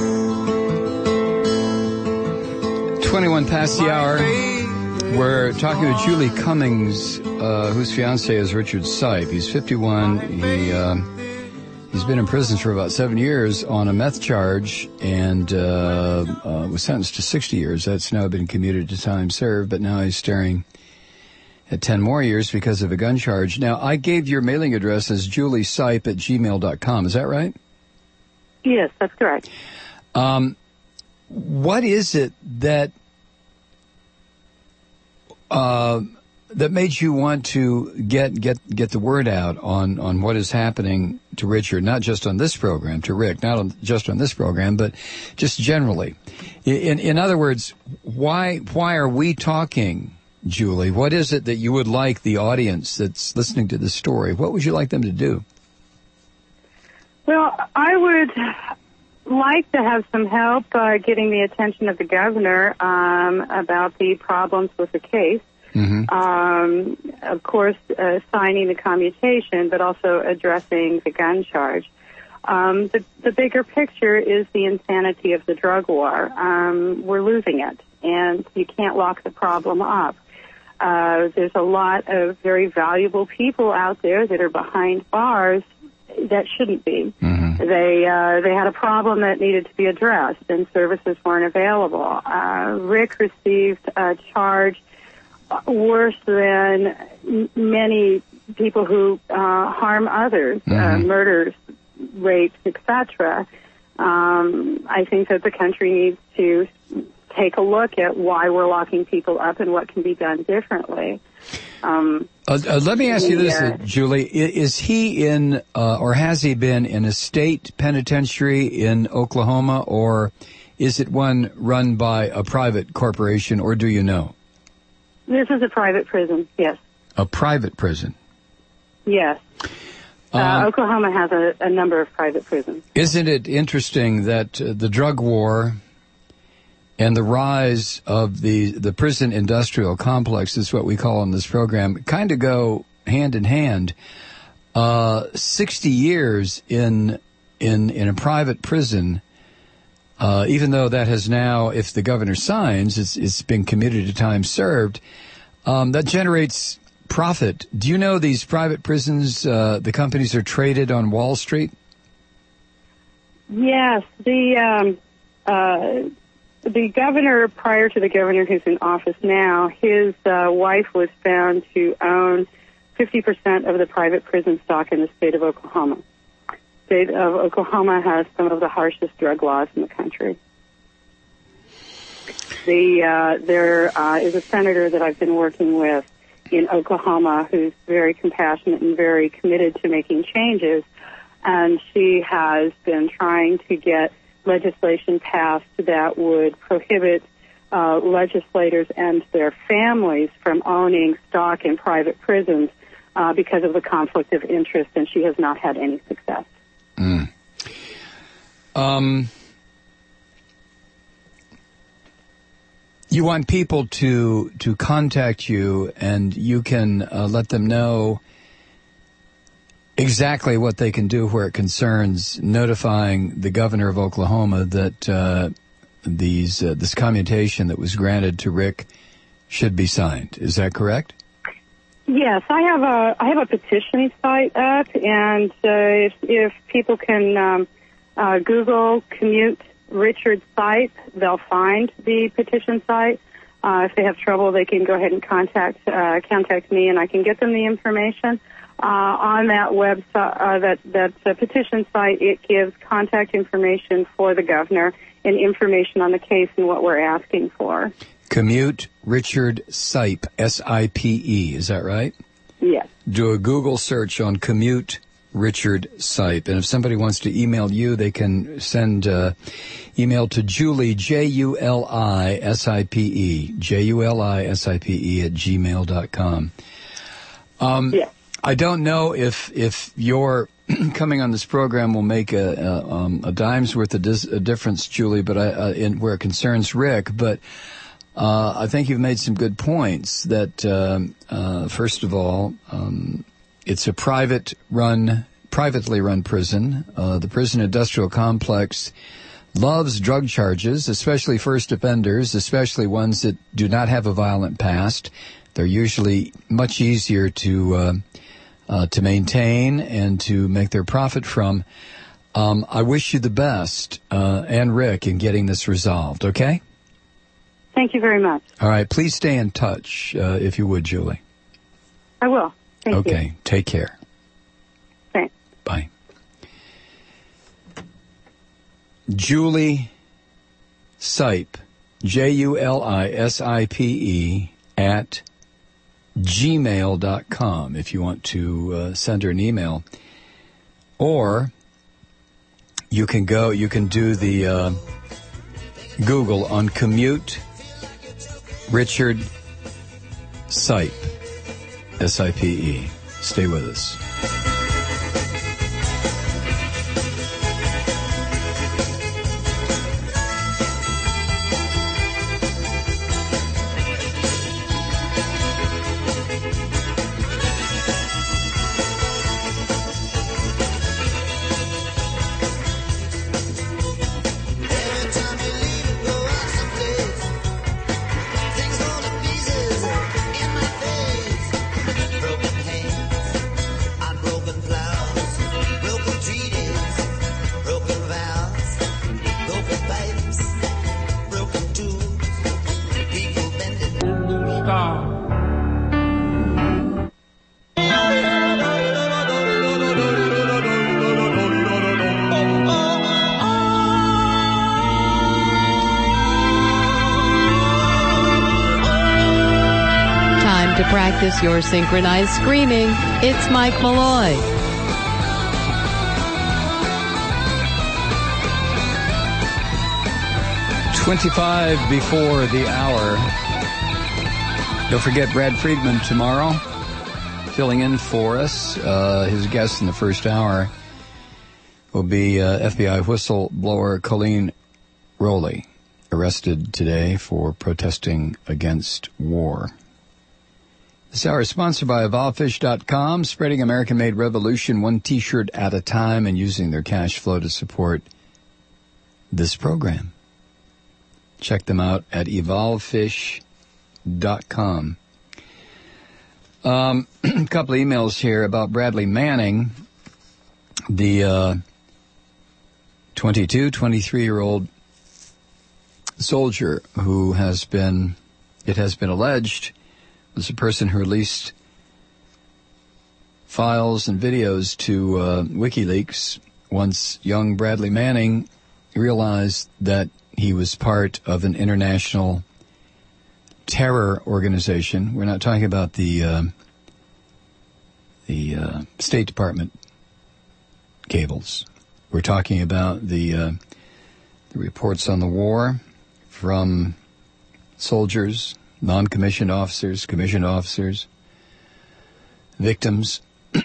21 past the hour. We're talking with Julie Cummings, whose fiancé is Richard Sipe. He's 51. He's been in prison for about 7 years on a meth charge and was sentenced to 60 years. That's now been commuted to time served, but now he's staring at 10 more years because of a gun charge. Now, I gave your mailing address as juliesipe at gmail.com. Is that right? Yes, that's correct. What is it that that made you want to get the word out on what is happening to Richard, not just on this program, to Rick, just on this program, but just generally? In other words, why are we talking, Julie? What is it that you would like the audience that's listening to this story, what would you like them to do? Well, I would like to have some help getting the attention of the governor about the problems with the case. Mm-hmm. Of course, signing the commutation, but also addressing the gun charge. The bigger picture is the insanity of the drug war. We're losing it, and you can't lock the problem up. There's a lot of very valuable people out there that are behind bars that shouldn't be. Mm-hmm. They had a problem that needed to be addressed, and services weren't available. Rick received a charge worse than many people who harm others, murders, rapes, etc. I think that the country needs to take a look at why we're locking people up and what can be done differently. Let me ask you this, Julie. Is he in, or has he been in a state penitentiary in Oklahoma, or is it one run by a private corporation, or do you know? This is a private prison, yes. A private prison? Yes. Oklahoma has a number of private prisons. Isn't it interesting that the drug war and the rise of the prison industrial complex, is what we call in this program, kind of go hand in hand? 60 years in a private prison, even though that has now, if the governor signs, it's been commuted to time served, that generates profit. Do you know these private prisons, the companies are traded on Wall Street? Yes. The governor, prior to the governor who's in office now, his wife was found to own 50% of the private prison stock in the state of Oklahoma. The state of Oklahoma has some of the harshest drug laws in the country. There is a senator that I've been working with in Oklahoma who's very compassionate and very committed to making changes, and she has been trying to get legislation passed that would prohibit legislators and their families from owning stock in private prisons because of the conflict of interest, and she has not had any success. You want people to contact you, and you can let them know exactly what they can do where it concerns notifying the governor of Oklahoma that this commutation that was granted to Rick should be signed. Is that correct? Yes, I have a petition site up, and if people can Google Commute Richard site, they'll find the petition site. If they have trouble, they can go ahead and contact me, and I can get them the information. On that website, that petition site, it gives contact information for the governor and information on the case and what we're asking for. Commute Richard Sipe, S-I-P-E, is that right? Yes. Do a Google search on Commute Richard Sipe, and if somebody wants to email you, they can send email to Julie, Juliesipe, Juliesipe @gmail.com. Yes. I don't know if your coming on this program will make a dime's worth of a difference, Julie, but where it concerns Rick. But I think you've made some good points. That first of all, it's a privately run prison. The prison industrial complex loves drug charges, especially first offenders, especially ones that do not have a violent past. They're usually much easier to maintain and to make their profit from. I wish you the best, and Rick, in getting this resolved, okay? Thank you very much. All right. Please stay in touch, if you would, Julie. I will. Thank you. Okay. Take care. Thanks. Bye. Julie Sipe, Juliesipe gmail.com if you want to send her an email. Or you can do the Google on Commute Richard Sipe, S-I-P-E. Stay with us. Practice your synchronized screaming. It's Mike Malloy. $25 before the hour. Don't forget Brad Friedman tomorrow, filling in for us. His guest in the first hour will be FBI whistleblower Colleen Rowley, arrested today for protesting against war. This hour is sponsored by EvolveFish.com, spreading American-made revolution one T-shirt at a time and using their cash flow to support this program. Check them out at EvolveFish.com. A couple of emails here about Bradley Manning, the 23-year-old soldier who it has been alleged, was a person who released files and videos to WikiLeaks once young Bradley Manning realized that he was part of an international terror organization. We're not talking about the State Department cables. We're talking about the reports on the war from soldiers, non-commissioned officers, commissioned officers, victims.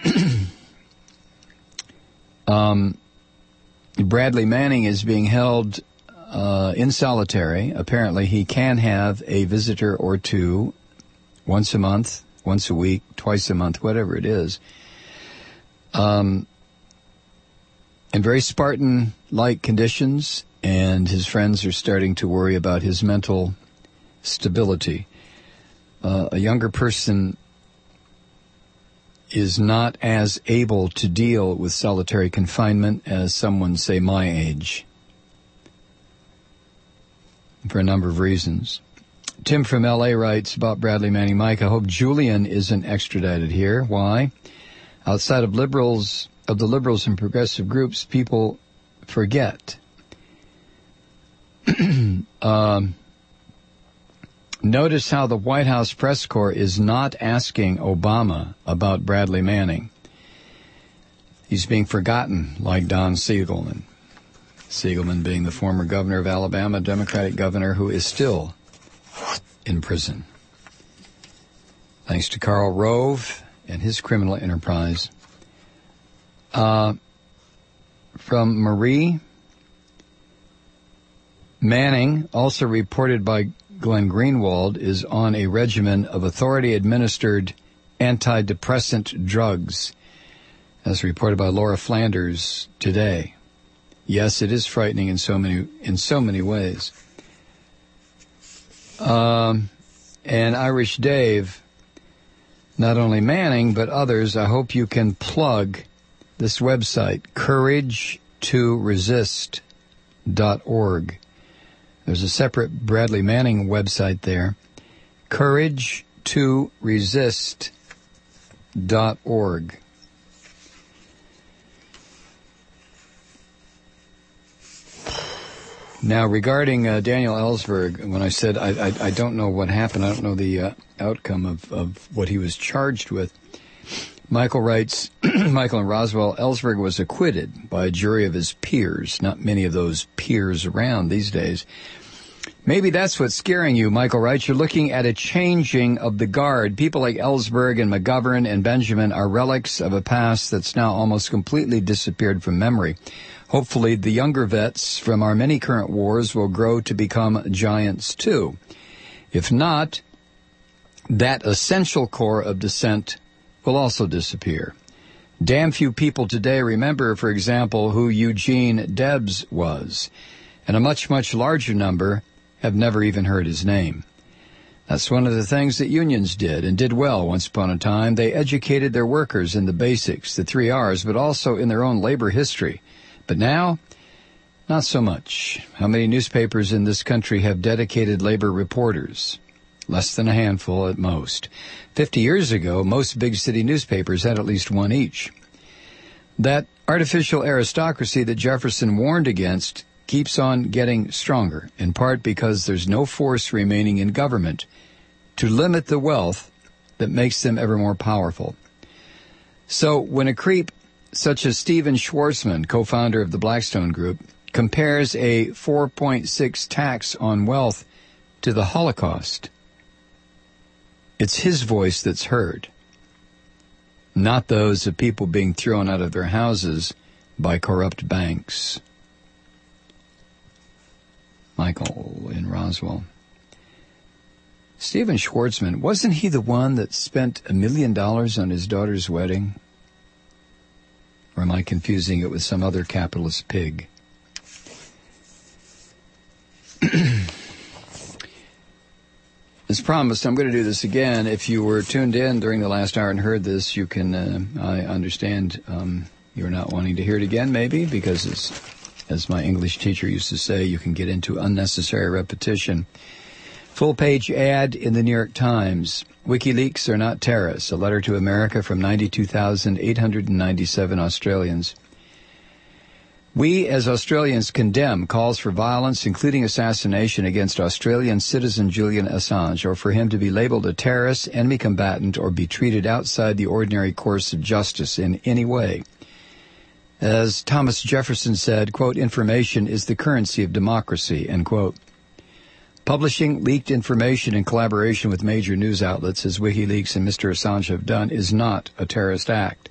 Bradley Manning is being held in solitary. Apparently he can have a visitor or two once a month, once a week, twice a month, whatever it is. In very Spartan-like conditions, and his friends are starting to worry about his mental stability. A younger person is not as able to deal with solitary confinement as someone, say, my age, for a number of reasons. Tim from L.A. writes about Bradley Manning. Mike, I hope Julian isn't extradited here. Why? Outside of the liberals and progressive groups, people forget. Notice how the White House press corps is not asking Obama about Bradley Manning. He's being forgotten, like Don Siegelman. Siegelman being the former governor of Alabama, Democratic governor, who is still in prison. Thanks to Karl Rove and his criminal enterprise. From Marie, Manning, also reported by Glenn Greenwald, is on a regimen of authority-administered antidepressant drugs, as reported by Laura Flanders today. Yes, it is frightening in so many ways. And Irish Dave, not only Manning, but others, I hope you can plug this website, couragetoresist.org. There's a separate Bradley Manning website there, couragetoresist.org. Now, regarding Daniel Ellsberg, when I said I don't know what happened, I don't know the outcome of what he was charged with, Michael writes, Michael and Roswell, Ellsberg was acquitted by a jury of his peers, not many of those peers around these days. Maybe that's what's scaring you, Michael writes. You're looking at a changing of the guard. People like Ellsberg and McGovern and Benjamin are relics of a past that's now almost completely disappeared from memory. Hopefully, the younger vets from our many current wars will grow to become giants, too. If not, that essential core of dissent will also disappear. Damn few people today remember, for example, who Eugene Debs was, and a much, much larger number have never even heard his name. That's one of the things that unions did, and did well once upon a time. They educated their workers in the basics, the 3 R's, but also in their own labor history. But now, not so much. How many newspapers in this country have dedicated labor reporters? Less than a handful at most. 50 years ago, most big city newspapers had at least one each. That artificial aristocracy that Jefferson warned against keeps on getting stronger, in part because there's no force remaining in government to limit the wealth that makes them ever more powerful. So when a creep such as Stephen Schwarzman, co-founder of the Blackstone Group, compares a 4.6 tax on wealth to the Holocaust, it's his voice that's heard, not those of people being thrown out of their houses by corrupt banks. Michael in Roswell. Stephen Schwarzman, wasn't he the one that spent $1 million on his daughter's wedding? Or am I confusing it with some other capitalist pig? As promised, I'm going to do this again. If you were tuned in during the last hour and heard this, you can, I understand you're not wanting to hear it again, maybe, because as my English teacher used to say, you can get into unnecessary repetition. Full-page ad in the New York Times. WikiLeaks are not terrorists. A letter to America from 92,897 Australians. We, as Australians, condemn calls for violence, including assassination, against Australian citizen Julian Assange, or for him to be labeled a terrorist, enemy combatant, or be treated outside the ordinary course of justice in any way. As Thomas Jefferson said, quote, information is the currency of democracy, end quote. Publishing leaked information in collaboration with major news outlets, as WikiLeaks and Mr. Assange have done, is not a terrorist act.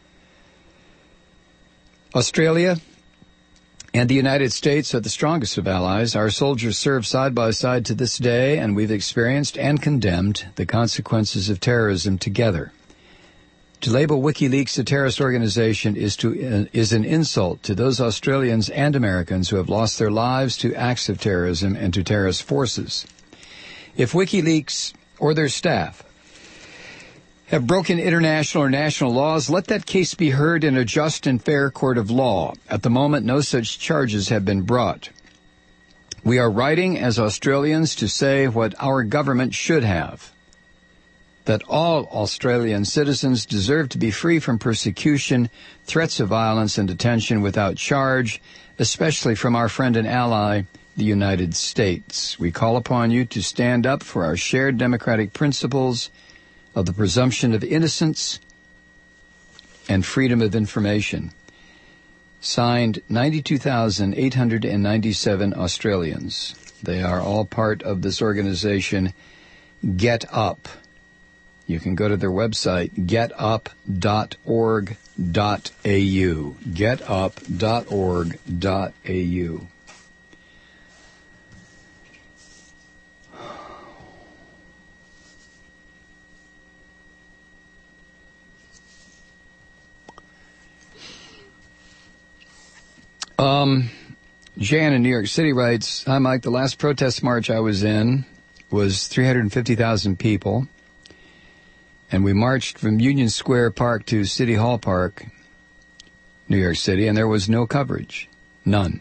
Australia and the United States are the strongest of allies. Our soldiers serve side by side to this day, and we've experienced and condemned the consequences of terrorism together. To label WikiLeaks a terrorist organization is an insult to those Australians and Americans who have lost their lives to acts of terrorism and to terrorist forces. If WikiLeaks or their staff have broken international or national laws, let that case be heard in a just and fair court of law. At the moment, no such charges have been brought. We are writing as Australians to say what our government should have, that all Australian citizens deserve to be free from persecution, threats of violence, and detention without charge, especially from our friend and ally, the United States. We call upon you to stand up for our shared democratic principles of the presumption of innocence and freedom of information. Signed, 92,897 Australians. They are all part of this organization, Get Up. You can go to their website, getup.org.au. Getup.org.au. Jan in New York City writes, hi, Mike. The last protest march I was in was 350,000 people, and we marched from Union Square Park to City Hall Park, New York City, and there was no coverage. None.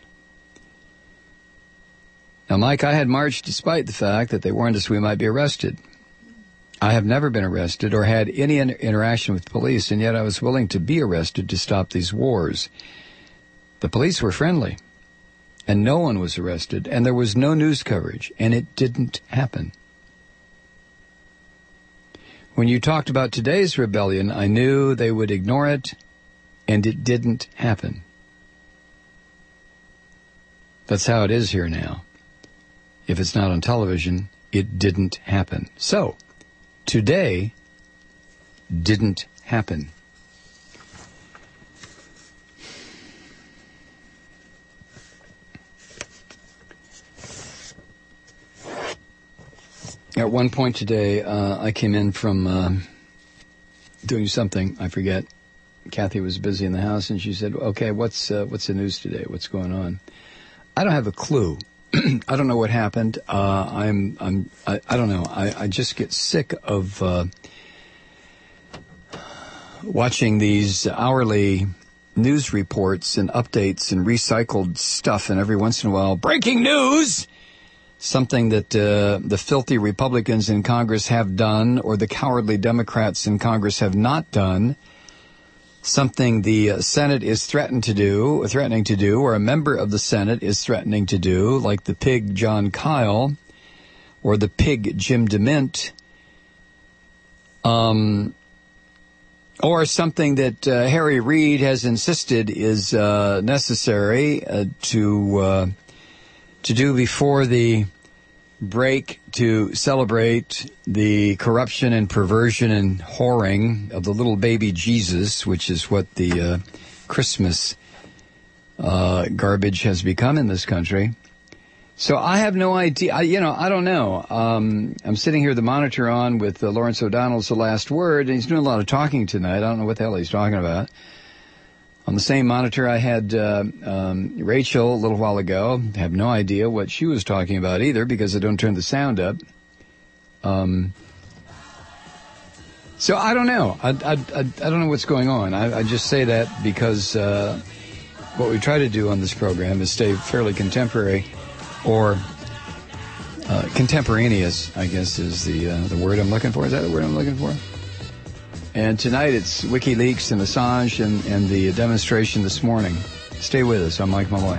Now, Mike, I had marched despite the fact that they warned us we might be arrested. I have never been arrested or had any interaction with police, and yet I was willing to be arrested to stop these wars. The police were friendly. and no one was arrested, and there was no news coverage, and it didn't happen. When you talked about today's rebellion, I knew they would ignore it, and it didn't happen. That's how it is here now. If it's not on television, it didn't happen. So, today didn't happen. At one point today, I came in from doing something, I forget. Kathy was busy in the house, and she said, "Okay, what's the news today? What's going on?" I don't have a clue. I don't know what happened. I don't know. I just get sick of watching these hourly news reports and updates and recycled stuff, and every once in a while, breaking news! Something that the filthy Republicans in Congress have done, or the cowardly Democrats in Congress have not done. Something the Senate is threatening to do, or a member of the Senate is threatening to do, like the pig John Kyle, or the pig Jim DeMint, or something that Harry Reid has insisted is necessary to do before the break to celebrate the corruption and perversion and whoring of the little baby Jesus, which is what the Christmas garbage has become in this country. So I have no idea. I don't know. I'm sitting here with the monitor on with Lawrence O'Donnell's The Last Word, and he's doing a lot of talking tonight. I don't know what the hell he's talking about. On the same monitor, I had Rachel a little while ago. I have no idea what she was talking about either because I don't turn the sound up. So I don't know. I don't know what's going on. I just say that because what we try to do on this program is stay fairly contemporary, or contemporaneous, I guess is the word I'm looking for. Is that the word I'm looking for? And tonight it's WikiLeaks and Assange and the demonstration this morning. Stay with us. I'm Mike Malloy.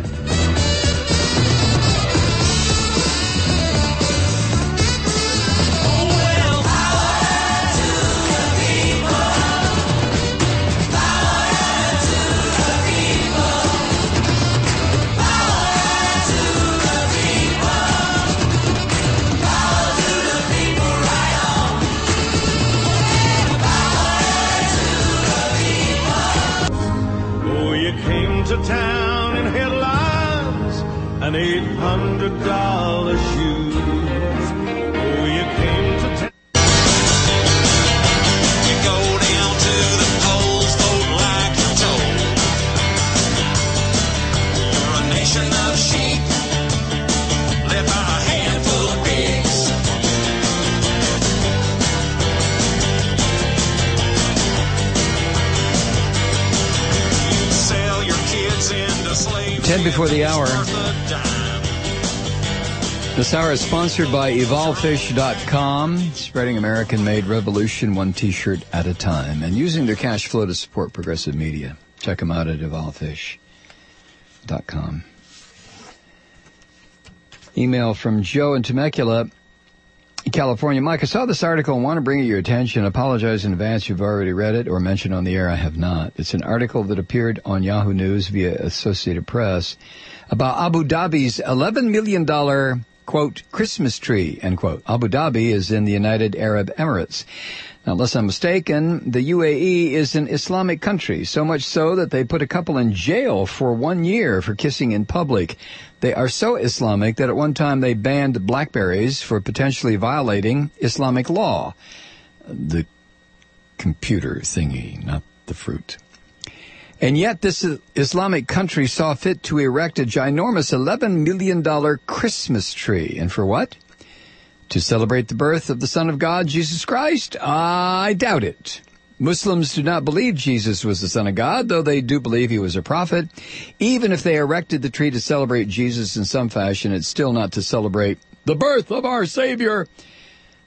800 shoes. Oh, you came to town. You go down to the polls, vote like you're told. You're a nation of sheep, led by a handful of pigs. You sell your kids into slavery. 10 before the hour. This hour is sponsored by EvolveFish.com, spreading American-made revolution one T-shirt at a time, and using their cash flow to support progressive media. Check them out at EvolveFish.com. Email from Joe in Temecula, California. Mike, I saw this article and want to bring it to your attention. I apologize in advance. You've already read it or mentioned on the air. I have not. It's an article that appeared on Yahoo News via Associated Press about Abu Dhabi's $11 million quote, Christmas tree, end quote. Abu Dhabi is in the United Arab Emirates. Now, unless I'm mistaken, the UAE is an Islamic country, so much so that they put a couple in jail for 1 year for kissing in public. They are so Islamic that at one time they banned blackberries for potentially violating Islamic law. The computer thingy, not the fruit. And yet this Islamic country saw fit to erect a ginormous $11 million Christmas tree. And for what? To celebrate the birth of the Son of God, Jesus Christ? I doubt it. Muslims do not believe Jesus was the Son of God, though they do believe he was a prophet. Even if they erected the tree to celebrate Jesus in some fashion, it's still not to celebrate the birth of our Savior.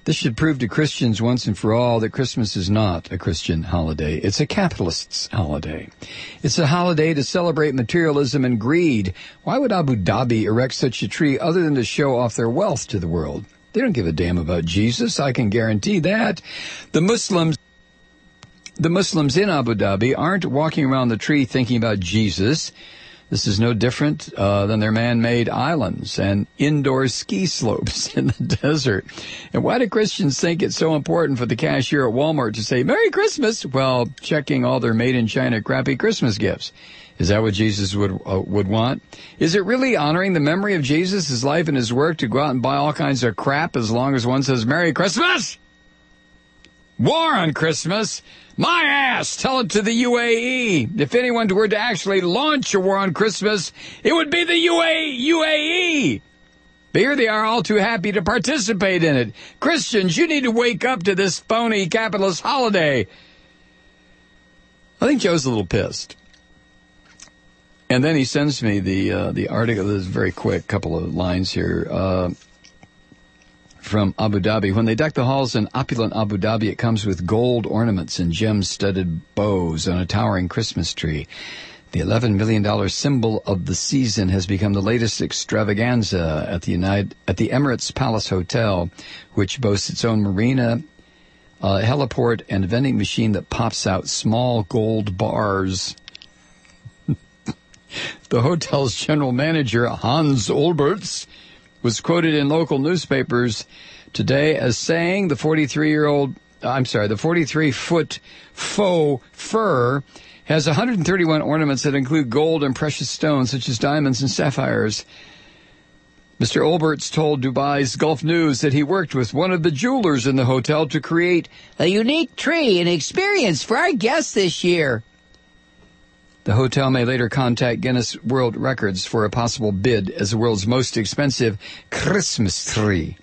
This should prove to Christians once and for all that Christmas is not a Christian holiday. It's a capitalist's holiday. It's a holiday to celebrate materialism and greed. Why would Abu Dhabi erect such a tree other than to show off their wealth to the world? They don't give a damn about Jesus, I can guarantee that. The Muslims in Abu Dhabi aren't walking around the tree thinking about Jesus. This is no different than their man-made islands and indoor ski slopes in the desert. And why do Christians think it's so important for the cashier at Walmart to say, Merry Christmas, while checking all their made-in-China crappy Christmas gifts? Is that what Jesus would want? Is it really honoring the memory of Jesus, his life, and his work to go out and buy all kinds of crap as long as one says, Merry Christmas? War on Christmas? My ass! Tell it to the UAE. If anyone were to actually launch a war on Christmas, it would be the UAE. But here they are all too happy to participate in it. Christians, you need to wake up to this phony capitalist holiday. I think Joe's a little pissed. And then he sends me the article. This is very quick, couple of lines here. From Abu Dhabi. When they deck the halls in opulent Abu Dhabi, it comes with gold ornaments and gem-studded bows on a towering Christmas tree. The $11 million symbol of the season has become the latest extravaganza at the Emirates Palace Hotel, which boasts its own marina, heliport, and a vending machine that pops out small gold bars. The hotel's general manager, Hans Olberts, was quoted in local newspapers today as saying the 43-foot faux fur has 131 ornaments that include gold and precious stones such as diamonds and sapphires. Mr. Olberts told Dubai's Gulf News that he worked with one of the jewelers in the hotel to create a unique tree and experience for our guests this year. The hotel may later contact Guinness World Records for a possible bid as the world's most expensive Christmas tree.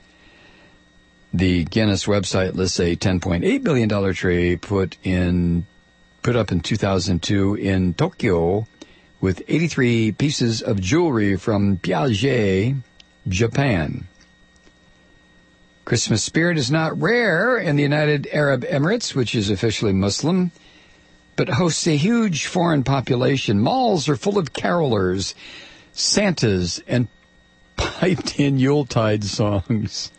The Guinness website lists a $10.8 billion tree put up in 2002 in Tokyo with 83 pieces of jewelry from Piaget, Japan. Christmas spirit is not rare in the United Arab Emirates, which is officially Muslim, but hosts a huge foreign population. Malls are full of carolers, Santas, and piped-in Yuletide songs.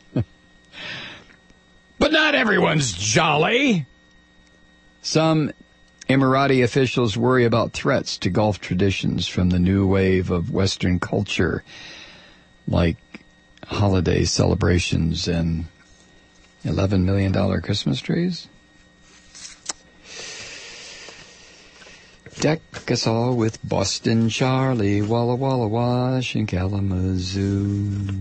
But not everyone's jolly. Some Emirati officials worry about threats to Gulf traditions from the new wave of Western culture, like holiday celebrations and $11 million Christmas trees. Deck us all with Boston Charlie, Walla Walla Wash, and Kalamazoo.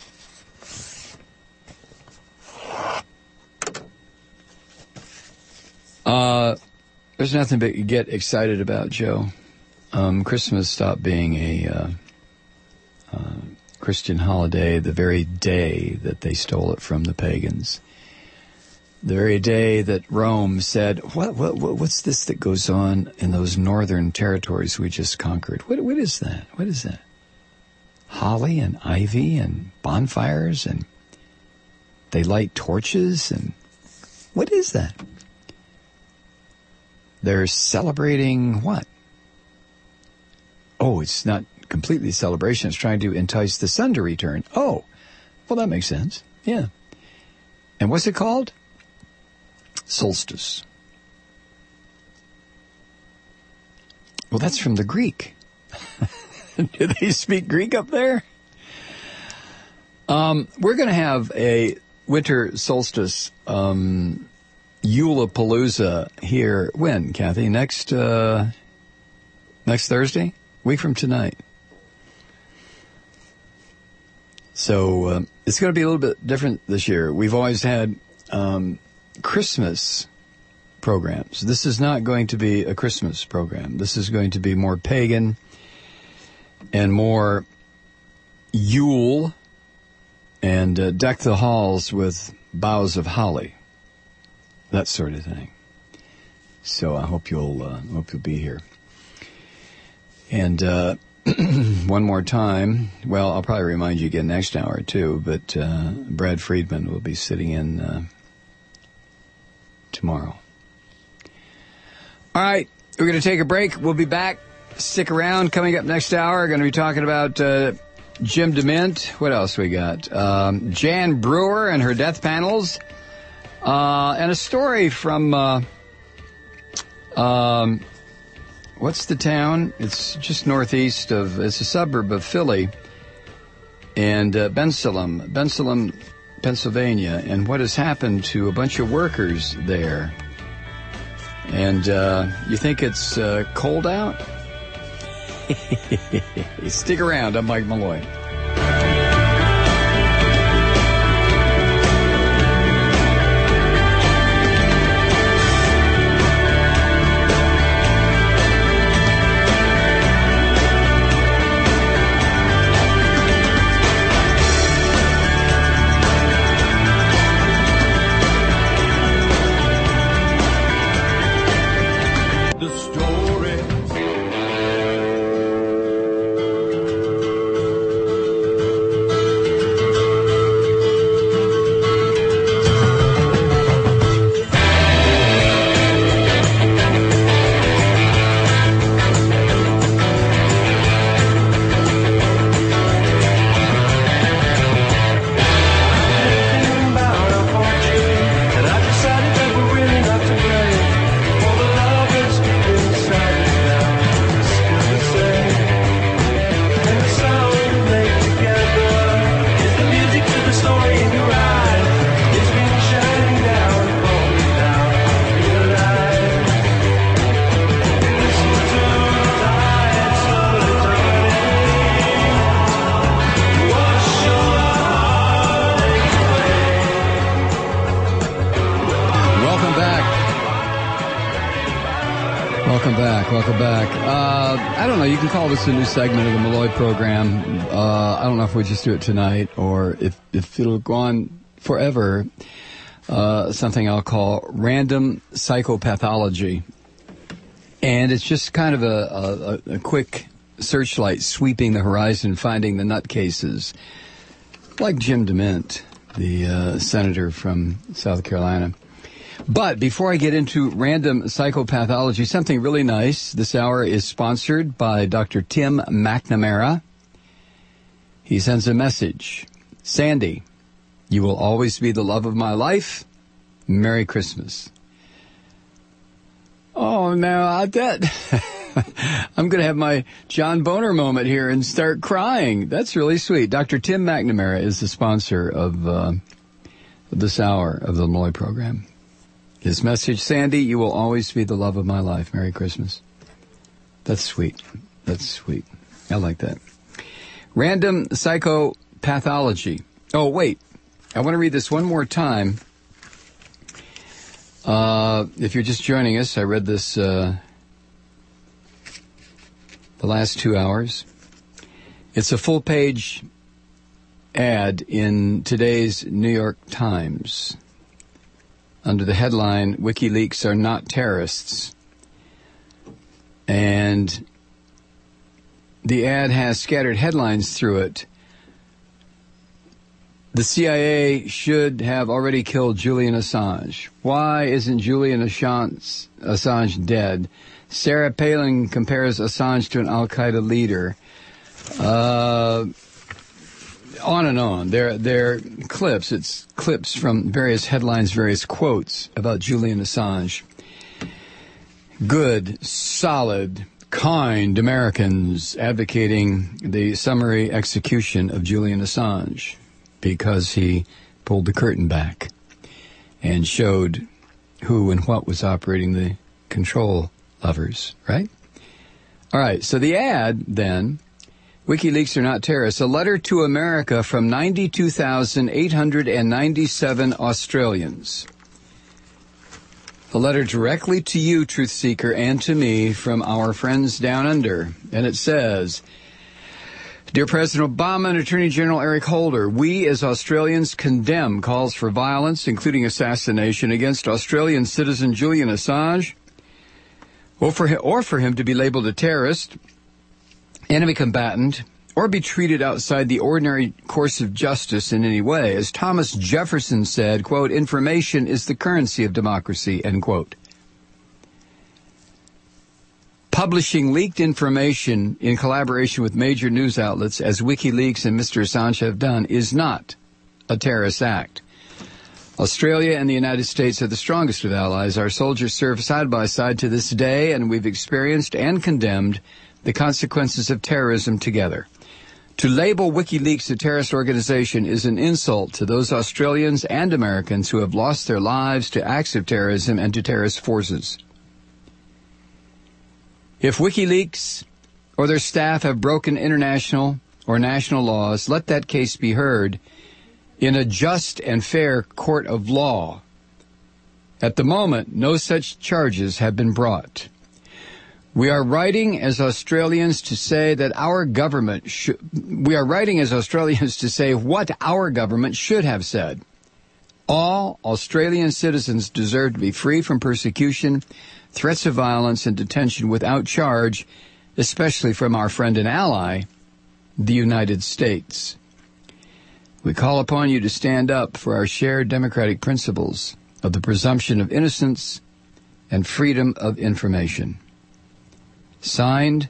There's nothing but you get excited about, Joe. Christmas stopped being a Christian holiday the very day that they stole it from the pagans. The very day that Rome said, what's this that goes on in those northern territories we just conquered? What is that? What is that? Holly and ivy and bonfires, and they light torches, and what is that? They're celebrating what? Oh, it's not completely celebration. It's trying to entice the sun to return. Oh, well, that makes sense. Yeah. And what's it called? Solstice. Well, that's from the Greek. Do they speak Greek up there? We're going to have a winter solstice Eulapalooza here. When, Kathy? Next Thursday? Week from tonight. So it's going to be a little bit different this year. We've always had Christmas programs. This is not going to be a Christmas program. This is going to be more pagan and more Yule and deck the halls with boughs of holly, that sort of thing. So I hope you'll be here. And one more time. Well, I'll probably remind you again next hour, too, but Brad Friedman will be sitting in tomorrow. All right, we're going to take a break. We'll be back. Stick around. Coming up next hour, we're going to be talking about Jim DeMint. What else we got? Jan Brewer and her death panels. And a story from, what's the town? It's just northeast of, it's a suburb of Philly. And Bensalem, Pennsylvania. And what has happened to a bunch of workers there. And you think it's cold out? Stick around. I'm Mike Malloy. Welcome back. I don't know. You can call this a new segment of the Malloy program. I don't know if we just do it tonight or if it'll go on forever. Something I'll call random psychopathology. And it's just kind of a quick searchlight sweeping the horizon, finding the nutcases. Like Jim DeMint, the senator from South Carolina. But before I get into random psychopathology, something really nice. This hour is sponsored by Dr. Tim McNamara. He sends a message. Sandy, you will always be the love of my life. Merry Christmas. Oh, now I'm going to have my John Boner moment here and start crying. That's really sweet. Dr. Tim McNamara is the sponsor of this hour of the Malloy program. His message, Sandy, you will always be the love of my life. Merry Christmas. That's sweet. That's sweet. I like that. Random psychopathology. Oh, wait. I want to read this one more time. If you're just joining us, I read this the last 2 hours. It's a full-page ad in today's New York Times. Under the headline, WikiLeaks are not terrorists. And the ad has scattered headlines through it. The CIA should have already killed Julian Assange. Why isn't Julian Assange dead? Sarah Palin compares Assange to an Al-Qaeda leader. On and on. They're clips. It's clips from various headlines, various quotes about Julian Assange. Good, solid, kind Americans advocating the summary execution of Julian Assange because he pulled the curtain back and showed who and what was operating the control levers, right? All right, so the ad then... WikiLeaks are not terrorists. A letter to America from 92,897 Australians. A letter directly to you, Truth Seeker, and to me from our friends down under. And it says, Dear President Obama and Attorney General Eric Holder, we as Australians condemn calls for violence, including assassination, against Australian citizen Julian Assange, or for him to be labeled a terrorist. enemy combatant or be treated outside the ordinary course of justice in any way. As Thomas Jefferson said, quote, information is the currency of democracy, end quote. Publishing leaked information in collaboration with major news outlets, as WikiLeaks and Mr. Assange have done, is not a terrorist act. Australia and the United States are the strongest of allies. Our soldiers serve side by side to this day, and we've experienced and condemned the consequences of terrorism together. To label WikiLeaks a terrorist organization is an insult to those Australians and Americans who have lost their lives to acts of terrorism and to terrorist forces. If WikiLeaks or their staff have broken international or national laws, let that case be heard in a just and fair court of law. At the moment, no such charges have been brought. We are writing as Australians to say that our government we are writing as Australians to say what our government should have said. All Australian citizens deserve to be free from persecution, threats of violence, and detention without charge, especially from our friend and ally, the United States. We call upon you to stand up for our shared democratic principles of the presumption of innocence and freedom of information. Signed,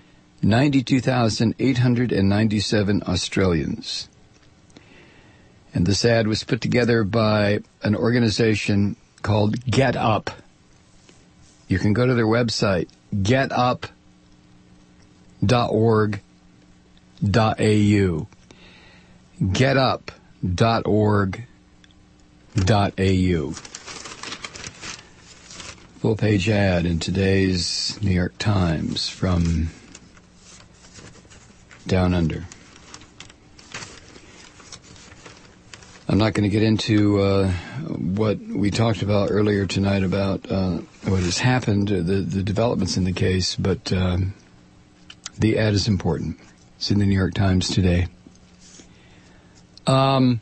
92,897 Australians. And this ad was put together by an organization called Get Up. You can go to their website, getup.org.au. getup.org.au. Full-page ad in today's New York Times from Down Under. I'm not going to get into what we talked about earlier tonight about what has happened, the developments in the case, but the ad is important. It's in the New York Times today. The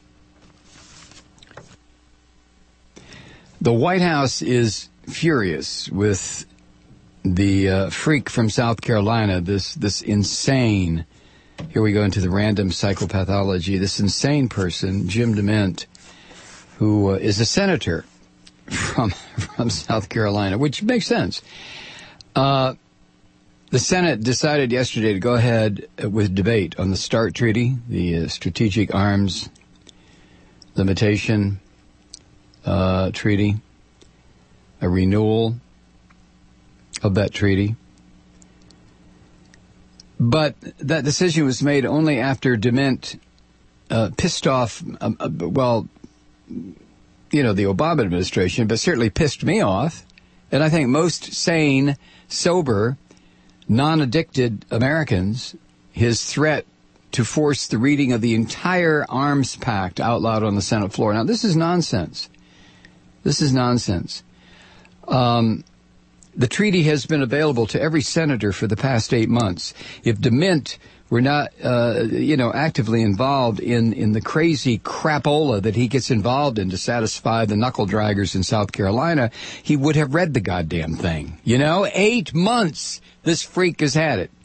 White House is furious with the freak from South Carolina, this insane, here we go into the random psychopathology, this insane person, Jim DeMint, who is a senator from South Carolina, which makes sense. The Senate decided yesterday to go ahead with debate on the START Treaty, the Strategic Arms Limitation Treaty, a renewal of that treaty. But that decision was made only after DeMint pissed off, the Obama administration, but certainly pissed me off. And I think most sane, sober, non-addicted Americans, his threat to force the reading of the entire arms pact out loud on the Senate floor. Now, this is nonsense. This is nonsense. The treaty has been available to every senator for the past 8 months. If DeMint were not, actively involved in the crazy crapola that he gets involved in to satisfy the knuckle draggers in South Carolina, he would have read the goddamn thing. 8 months this freak has had it.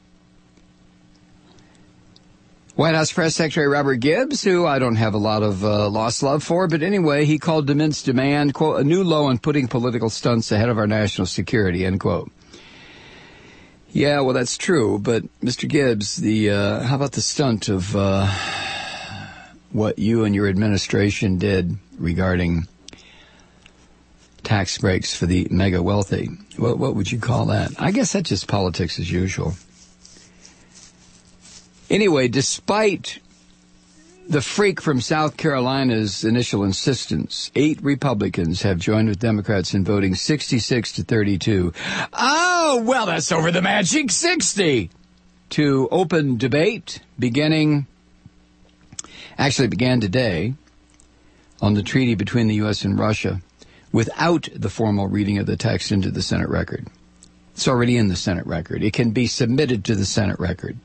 White House Press Secretary Robert Gibbs, who I don't have a lot of lost love for, but anyway, he called DeMint's demand, quote, a new low in putting political stunts ahead of our national security, end quote. Yeah, well, that's true, but Mr. Gibbs, how about the stunt of what you and your administration did regarding tax breaks for the mega wealthy? What would you call that? I guess that's just politics as usual. Anyway, despite the freak from South Carolina's initial insistence, 8 Republicans have joined with Democrats in voting 66-32. Oh, well, that's over the magic 60 to open debate began today on the treaty between the U.S. and Russia without the formal reading of the text into the Senate record. It's already in the Senate record. It can be submitted to the Senate record.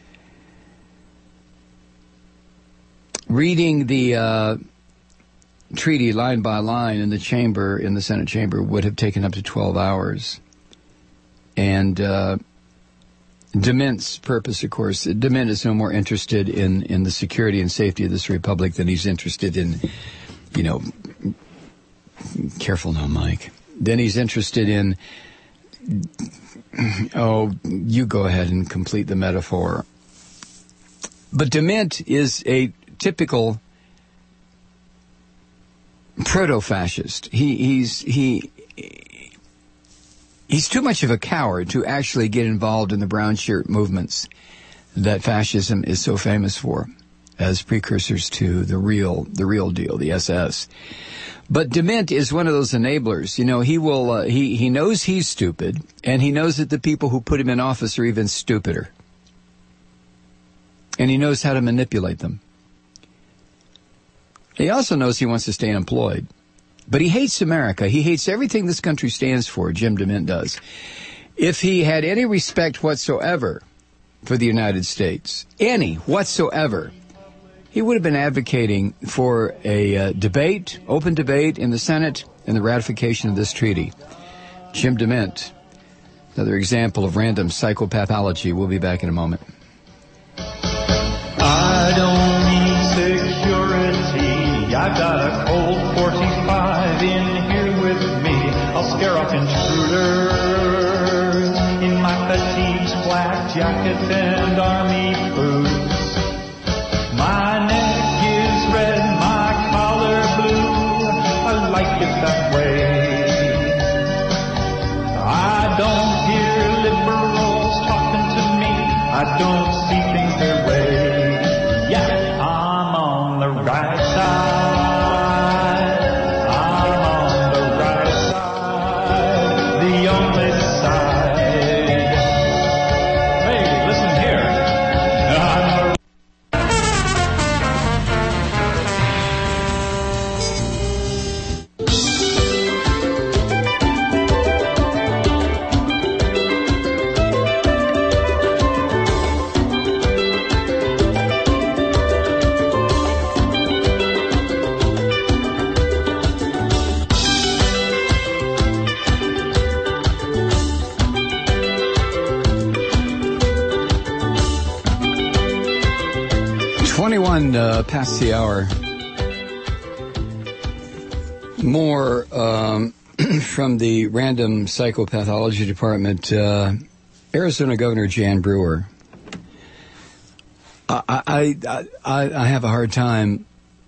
Reading the treaty line by line in the Senate chamber, would have taken up to 12 hours. And Dement's purpose, of course, Dement is no more interested in the security and safety of this republic than he's interested in, careful now, Mike. Then he's interested in, you go ahead and complete the metaphor. But Dement is a typical proto-fascist. He's too much of a coward to actually get involved in the brown shirt movements that fascism is so famous for as precursors to the real deal, the SS. But Dement is one of those enablers. He knows he's stupid, and he knows that the people who put him in office are even stupider. And he knows how to manipulate them. He also knows he wants to stay employed. But he hates America. He hates everything this country stands for, Jim Dement does. If he had any respect whatsoever for the United States, any whatsoever, he would have been advocating for a debate, open debate in the Senate and the ratification of this treaty. Jim Dement, another example of random psychopathology. We'll be back in a moment. I don't need security. I've got a Colt 45 in here with me. I'll scare off intruders in my fatigues, black jacket and army boots. My neck is red, my collar blue. I like it that way. I don't hear liberals talking to me. I don't see things their way. Yeah, I'm on the right side. I'm on the right side. The only side. Hey, listen here. I'm the past the hour. More from the Random Psychopathology Department. Arizona Governor Jan Brewer. I have a hard time.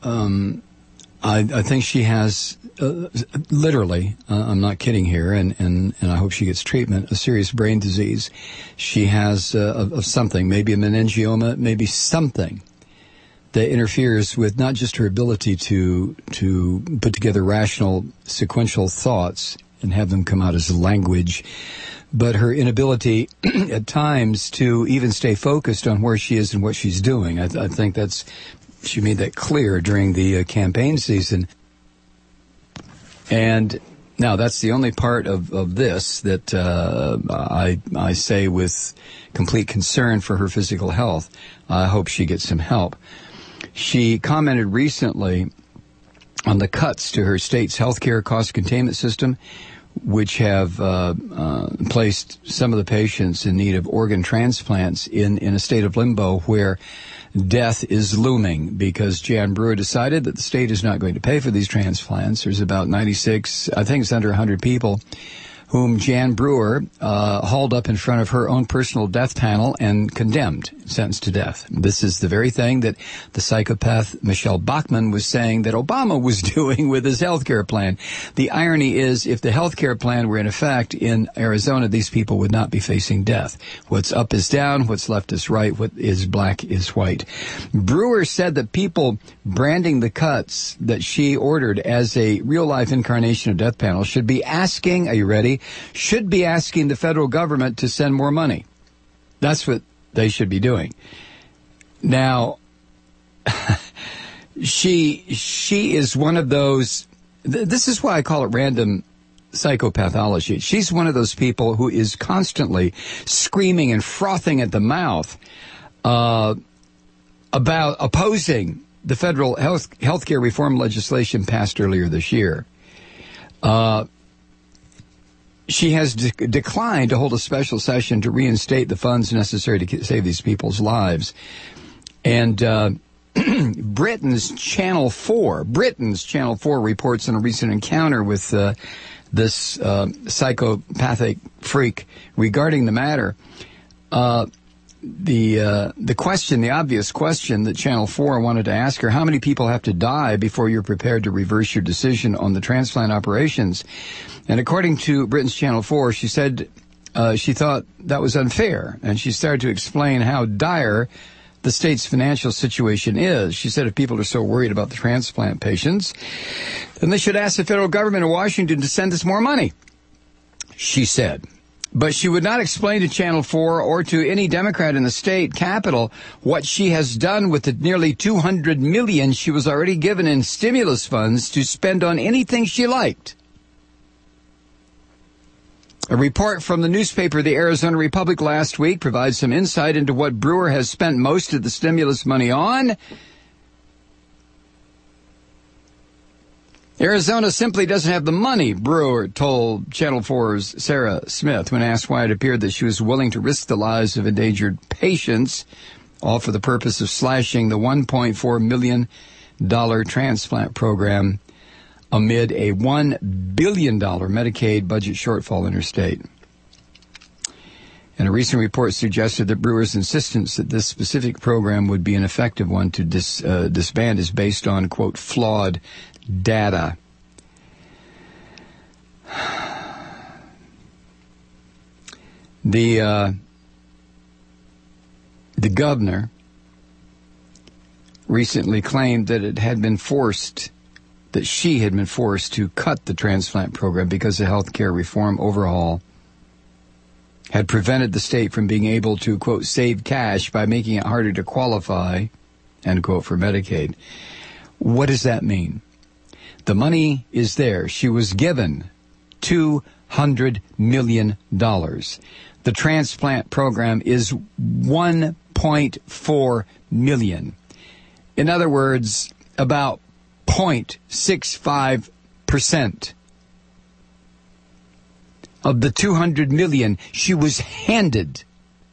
I think she has literally. I'm not kidding here, and I hope she gets treatment. A serious brain disease. She has of something, maybe a meningioma, maybe something that interferes with not just her ability to put together rational, sequential thoughts and have them come out as language, but her inability at times to even stay focused on where she is and what she's doing. I think she made that clear during the campaign season. And now that's the only part of this that I say with complete concern for her physical health. I hope she gets some help. She commented recently on the cuts to her state's healthcare cost containment system, which have placed some of the patients in need of organ transplants in a state of limbo where death is looming, because Jan Brewer decided that the state is not going to pay for these transplants. There's about 96, I think it's under 100 people, whom Jan Brewer hauled up in front of her own personal death panel and condemned, sentenced to death. This is the very thing that the psychopath Michelle Bachmann was saying that Obama was doing with his health care plan. The irony is, if the health care plan were in effect in Arizona, these people would not be facing death. What's up is down, what's left is right, what is black is white. Brewer said that people branding the cuts that she ordered as a real-life incarnation of death panel should be asking, are you ready? Should be asking the federal government to send more money. That's what they should be doing. Now, she is one of those, this is why I call it random psychopathology. She's one of those people who is constantly screaming and frothing at the mouth about opposing the federal health care reform legislation passed earlier this year. she has declined to hold a special session to reinstate the funds necessary to save these people's lives. And Britain's Channel 4 reports on a recent encounter with this psychopathic freak regarding the matter. The obvious question that Channel 4 wanted to ask her, how many people have to die before you're prepared to reverse your decision on the transplant operations? And according to Britain's Channel 4, she said she thought that was unfair, and she started to explain how dire the state's financial situation is. She said if people are so worried about the transplant patients, then they should ask the federal government of Washington to send us more money, she said. But she would not explain to Channel 4 or to any Democrat in the state capitol what she has done with the nearly $200 million she was already given in stimulus funds to spend on anything she liked. A report from the newspaper The Arizona Republic last week provides some insight into what Brewer has spent most of the stimulus money on. Arizona simply doesn't have the money, Brewer told Channel 4's Sarah Smith when asked why it appeared that she was willing to risk the lives of endangered patients, all for the purpose of slashing the $1.4 million transplant program amid a $1 billion Medicaid budget shortfall in her state. And a recent report suggested that Brewer's insistence that this specific program would be an effective one to disband is based on, quote, flawed data. The governor recently claimed that she had been forced to cut the transplant program because the health care reform overhaul had prevented the state from being able to, quote, save cash by making it harder to qualify, end quote, for Medicaid. What does that mean? The money is there. She was given $200 million. The transplant program is $1.4 million. In other words, about 0.65% of the $200 million she was handed.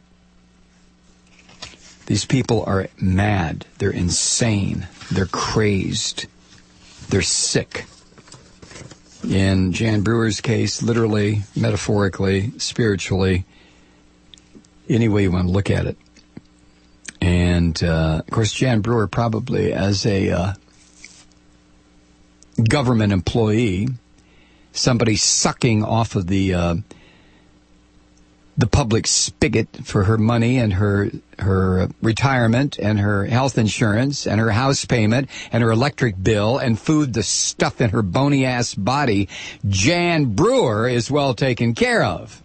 These people are mad. They're insane. They're crazed. They're sick. In Jan Brewer's case, literally, metaphorically, spiritually, any way you want to look at it. And, of course, Jan Brewer probably as a government employee, somebody sucking off of the public spigot for her money and her retirement and her health insurance and her house payment and her electric bill and food, the stuff in her bony ass body, Jan Brewer is well taken care of.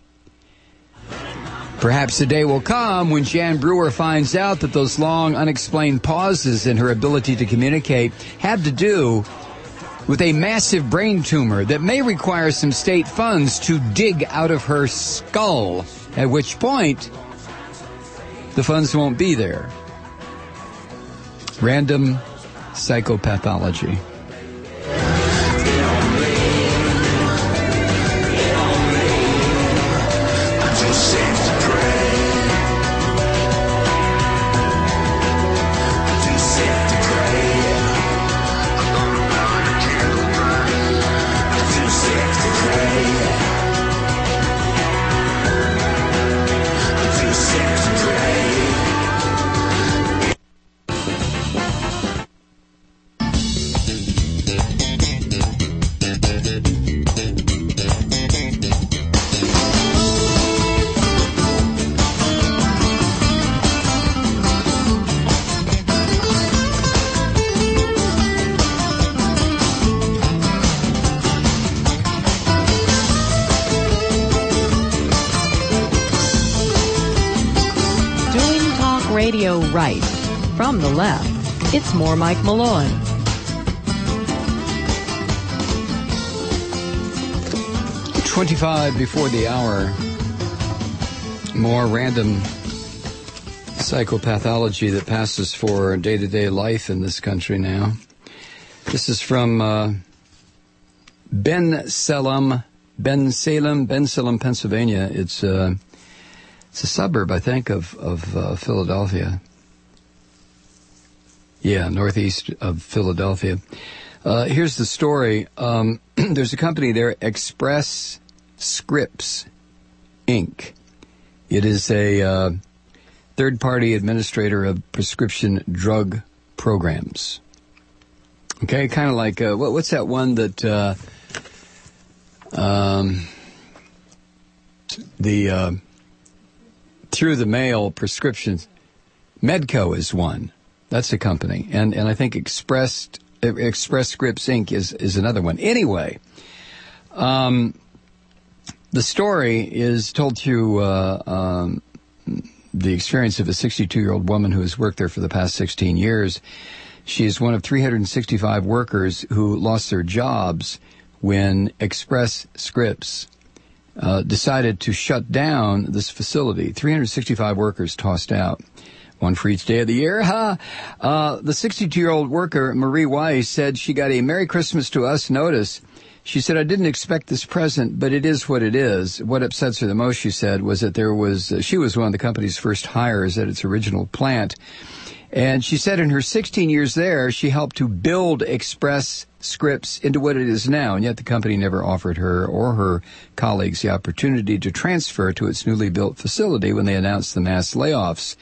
Perhaps the day will come when Jan Brewer finds out that those long unexplained pauses in her ability to communicate have to do with a massive brain tumor that may require some state funds to dig out of her skull, at which point the funds won't be there. Random psychopathology. Radio right. From the left, it's more Mike Malone. $25 before the hour. More random psychopathology that passes for day-to-day life in this country now. This is from Ben Selam Bensalem, Pennsylvania. It's a suburb, I think, of Philadelphia. Yeah, northeast of Philadelphia. Here's the story. There's a company there, Express Scripts, Inc. It is a third-party administrator of prescription drug programs. Okay, kind of like, what's that one that the through the mail prescriptions? Medco is one. That's a company. And I think Express Scripts, Inc. is another one. Anyway, the story is told through the experience of a 62-year-old woman who has worked there for the past 16 years. She is one of 365 workers who lost their jobs when Express Scripts decided to shut down this facility. 365 workers tossed out, one for each day of the year. The 62-year-old worker, Marie Weiss, said she got a Merry Christmas to Us notice. She said, I didn't expect this present, but it is what it is. What upsets her the most, she said, was that she was one of the company's first hires at its original plant. And she said in her 16 years there, she helped to build Express Scripts into what it is now, and yet the company never offered her or her colleagues the opportunity to transfer to its newly built facility when they announced the mass layoffs.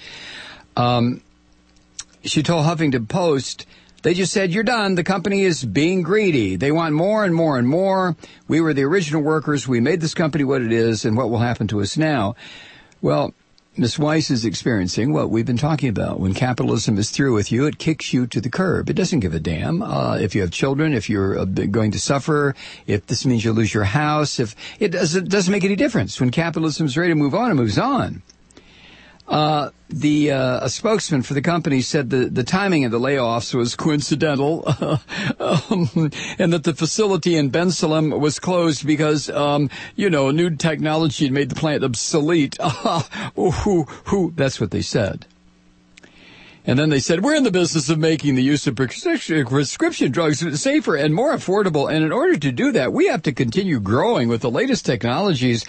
She told Huffington Post, they just said, you're done. The company is being greedy. They want more and more and more. We were the original workers. We made this company what it is, and what will happen to us now? Well, Ms. Weiss is experiencing what we've been talking about. When capitalism is through with you, it kicks you to the curb. It doesn't give a damn if you have children, if you're going to suffer, if this means you'll lose your house. If it doesn't make any difference. When capitalism's ready to move on, it moves on. A spokesman for the company said the timing of the layoffs was coincidental, and that the facility in Bensalem was closed because, new technology had made the plant obsolete. That's what they said. And then they said, we're in the business of making the use of prescription drugs safer and more affordable. And in order to do that, we have to continue growing with the latest technologies.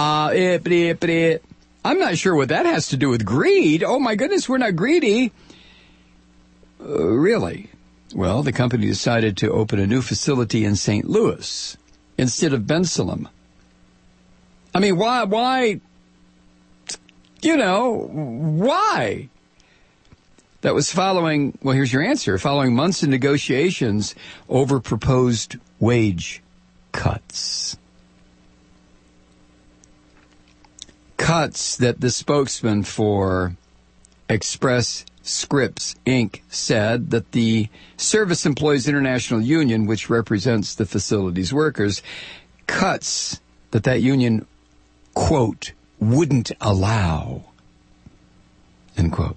I'm not sure what that has to do with greed. Oh, my goodness, we're not greedy. Really? Well, the company decided to open a new facility in St. Louis instead of Bensalem. I mean, why? Why? That was following, well, here's your answer, following months of negotiations over proposed wage cuts. Cuts that the spokesman for Express Scripts, Inc. said that the Service Employees International Union, which represents the facility's workers, cuts that union, quote, wouldn't allow, end quote.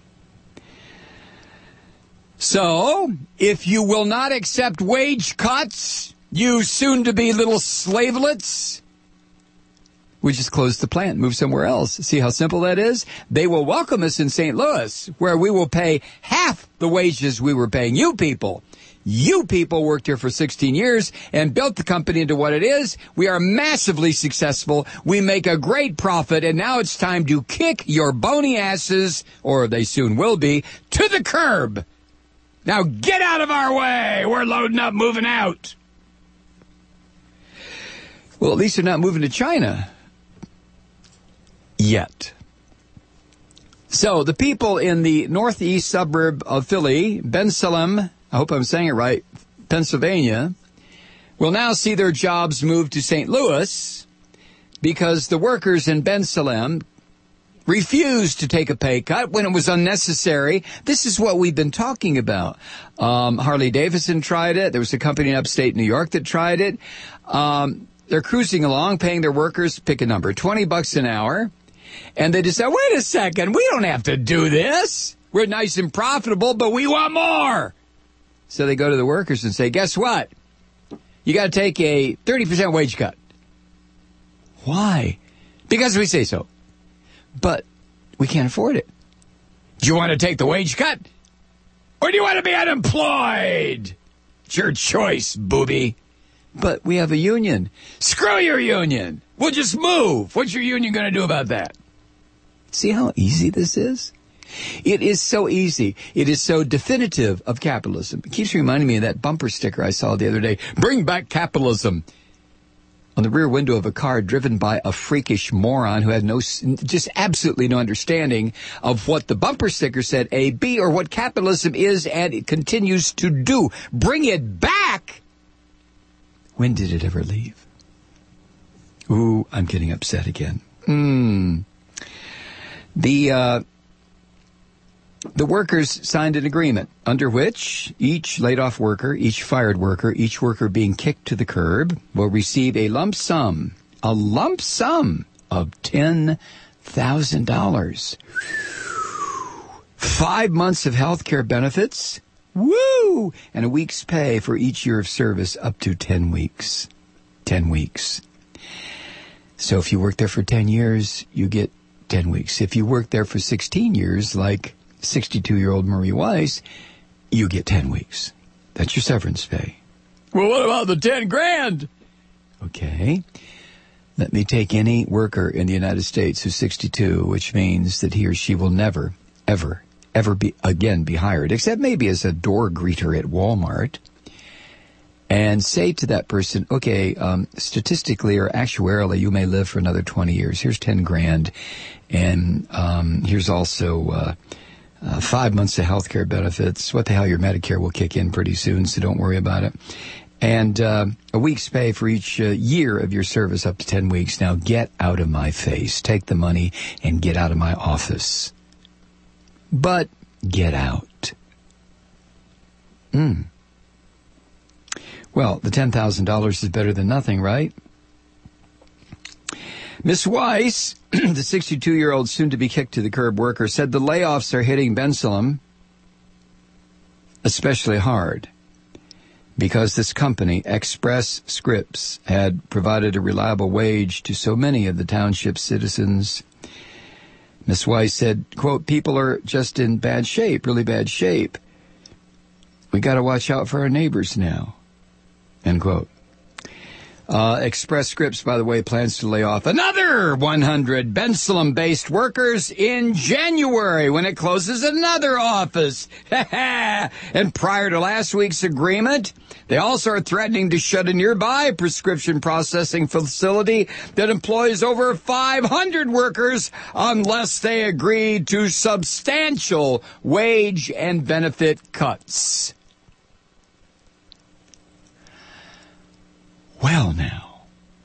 So, if you will not accept wage cuts, you soon-to-be little slavelets, we just close the plant, move somewhere else. See how simple that is? They will welcome us in St. Louis, where we will pay half the wages we were paying you people. You people worked here for 16 years and built the company into what it is. We are massively successful. We make a great profit, and now it's time to kick your bony asses, or they soon will be, to the curb. Now get out of our way. We're loading up, moving out. Well, at least they're not moving to China. Yet. So the people in the northeast suburb of Philly, Bensalem, I hope I'm saying it right, Pennsylvania, will now see their jobs moved to St. Louis because the workers in Bensalem refused to take a pay cut when it was unnecessary. This is what we've been talking about. Harley Davidson tried it. There was a company in upstate New York that tried it. They're cruising along, paying their workers, pick a number, $20 an hour. And they decide, wait a second, we don't have to do this. We're nice and profitable, but we want more. So they go to the workers and say, guess what? You got to take a 30% wage cut. Why? Because we say so. But we can't afford it. Do you want to take the wage cut? Or do you want to be unemployed? It's your choice, booby. but we have a union. Screw your union. We'll just move. What's your union going to do about that? See how easy this is? It is so easy. It is so definitive of capitalism. It keeps reminding me of that bumper sticker I saw the other day. Bring back capitalism. On the rear window of a car driven by a freakish moron who had just absolutely no understanding of what the bumper sticker said, A, B, or what capitalism is and it continues to do. Bring it back! When did it ever leave? Ooh, I'm getting upset again. The workers signed an agreement under which each laid-off worker, each fired worker, each worker being kicked to the curb will receive a lump sum of $10,000. 5 months of health care benefits, woo, and a week's pay for each year of service up to 10 weeks. 10 weeks. So if you work there for 10 years, you get 10 weeks. If you work there for 16 years, like 62-year-old Marie Weiss, you get 10 weeks. That's your severance pay. Well, what about the 10 grand? Okay. Let me take any worker in the United States who's 62, which means that he or she will never, ever be hired, except maybe as a door greeter at Walmart, and say to that person, okay, statistically or actuarially, you may live for another 20 years. Here's 10 grand. And here's also 5 months of health care benefits. What the hell, your Medicare will kick in pretty soon, so don't worry about it. And a week's pay for each year of your service up to 10 weeks. Now get out of my face. Take the money and get out of my office. But get out. Well, the $10,000 is better than nothing, right? Miss Weiss, the 62-year-old soon-to-be-kicked-to-the-curb worker, said the layoffs are hitting Bensalem especially hard because this company, Express Scripts, had provided a reliable wage to so many of the township's citizens. Miss Weiss said, quote, people are just in bad shape, really bad shape. We got to watch out for our neighbors now, end quote. Express Scripts, by the way, plans to lay off another 100 Bensalem-based workers in January when it closes another office. And prior to last week's agreement, they also are threatening to shut a nearby prescription processing facility that employs over 500 workers unless they agree to substantial wage and benefit cuts. Well, now,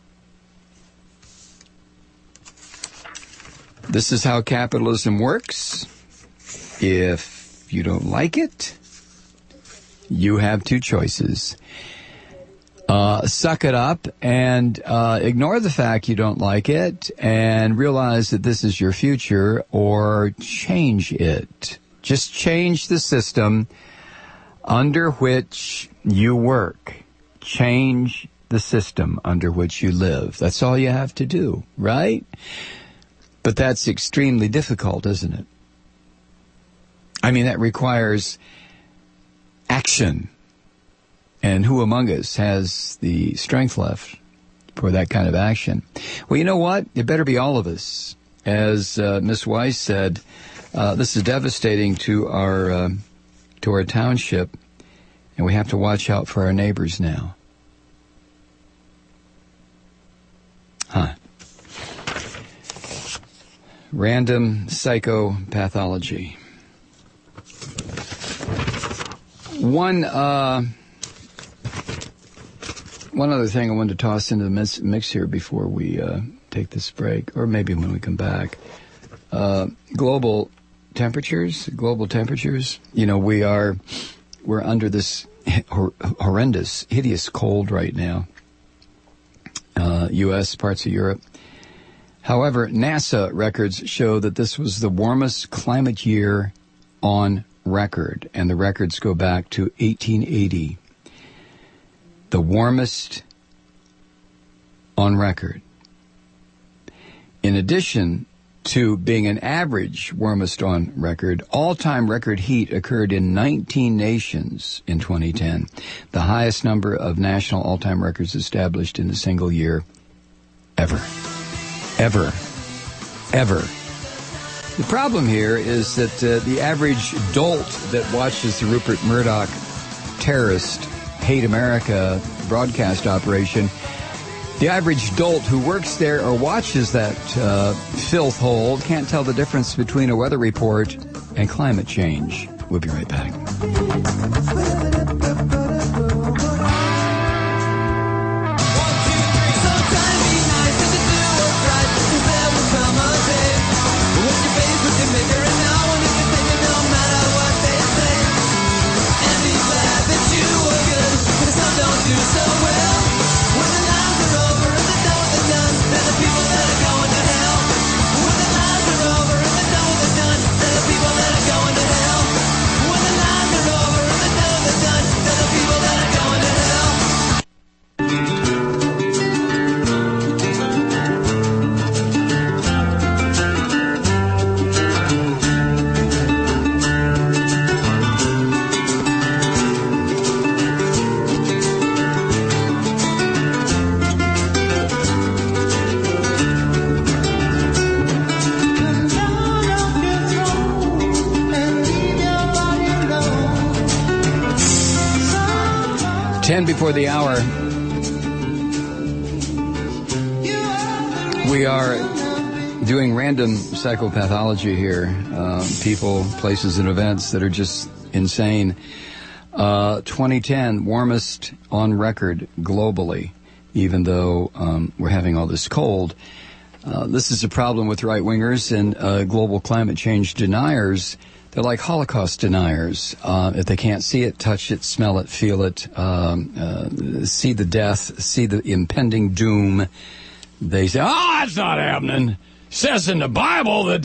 this is how capitalism works. If you don't like it, you have two choices. Suck it up and ignore the fact you don't like it and realize that this is your future, or change it. Just change the system under which you work. Change the system under which you live. That's all you have to do, right? But that's extremely difficult, isn't it? I mean, that requires action. And who among us has the strength left for that kind of action? Well, you know what? It better be all of us. As Miss Weiss said, this is devastating to our township, and we have to watch out for our neighbors now. Huh. Random psychopathology. One other thing I wanted to toss into the mix here before we take this break, or maybe when we come back. Global temperatures. You know, we're under this horrendous, hideous cold right now. U.S., parts of Europe. However, NASA records show that this was the warmest climate year on record, and the records go back to 1880. The warmest on record. In addition, to being an average warmest on record. All-time record heat occurred in 19 nations in 2010, the highest number of national all-time records established in a single year ever. Ever. The problem here is that the average dolt that watches the Rupert Murdoch terrorist Hate America broadcast operation, the average dolt who works there or watches that filth hole can't tell the difference between a weather report and climate change. We'll be right back. Before the hour, we are doing random psychopathology here. People, places, and events that are just insane. 2010, warmest on record globally, even though we're having all this cold. This is a problem with right-wingers and global climate change deniers. They're like Holocaust deniers. If they can't see it, touch it, smell it, feel it, see the death, see the impending doom, they say, "Oh, that's not happening. It says in the Bible that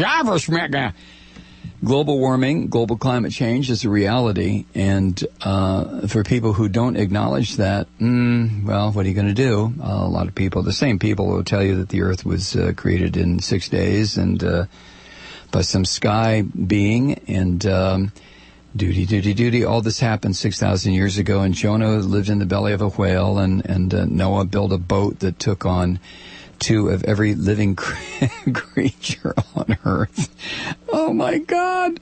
global warming, global climate change is a reality." And for people who don't acknowledge that, well, what are you going to do? A lot of people, the same people, will tell you that the Earth was created in 6 days and by some sky being, and duty. All this happened 6,000 years ago, and Jonah lived in the belly of a whale, and Noah built a boat that took on 2 of every living creature on Earth. Oh, my God.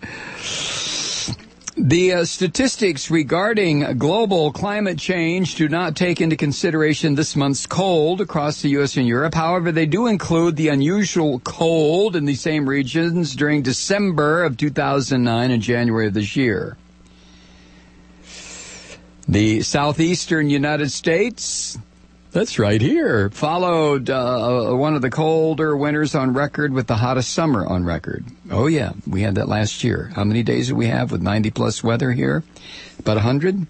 The statistics regarding global climate change do not take into consideration this month's cold across the U.S. and Europe. However, they do include the unusual cold in the same regions during December of 2009 and January of this year. The southeastern United States, that's right here, followed one of the colder winters on record with the hottest summer on record. Oh, yeah, we had that last year. How many days do we have with 90-plus weather here? About 100?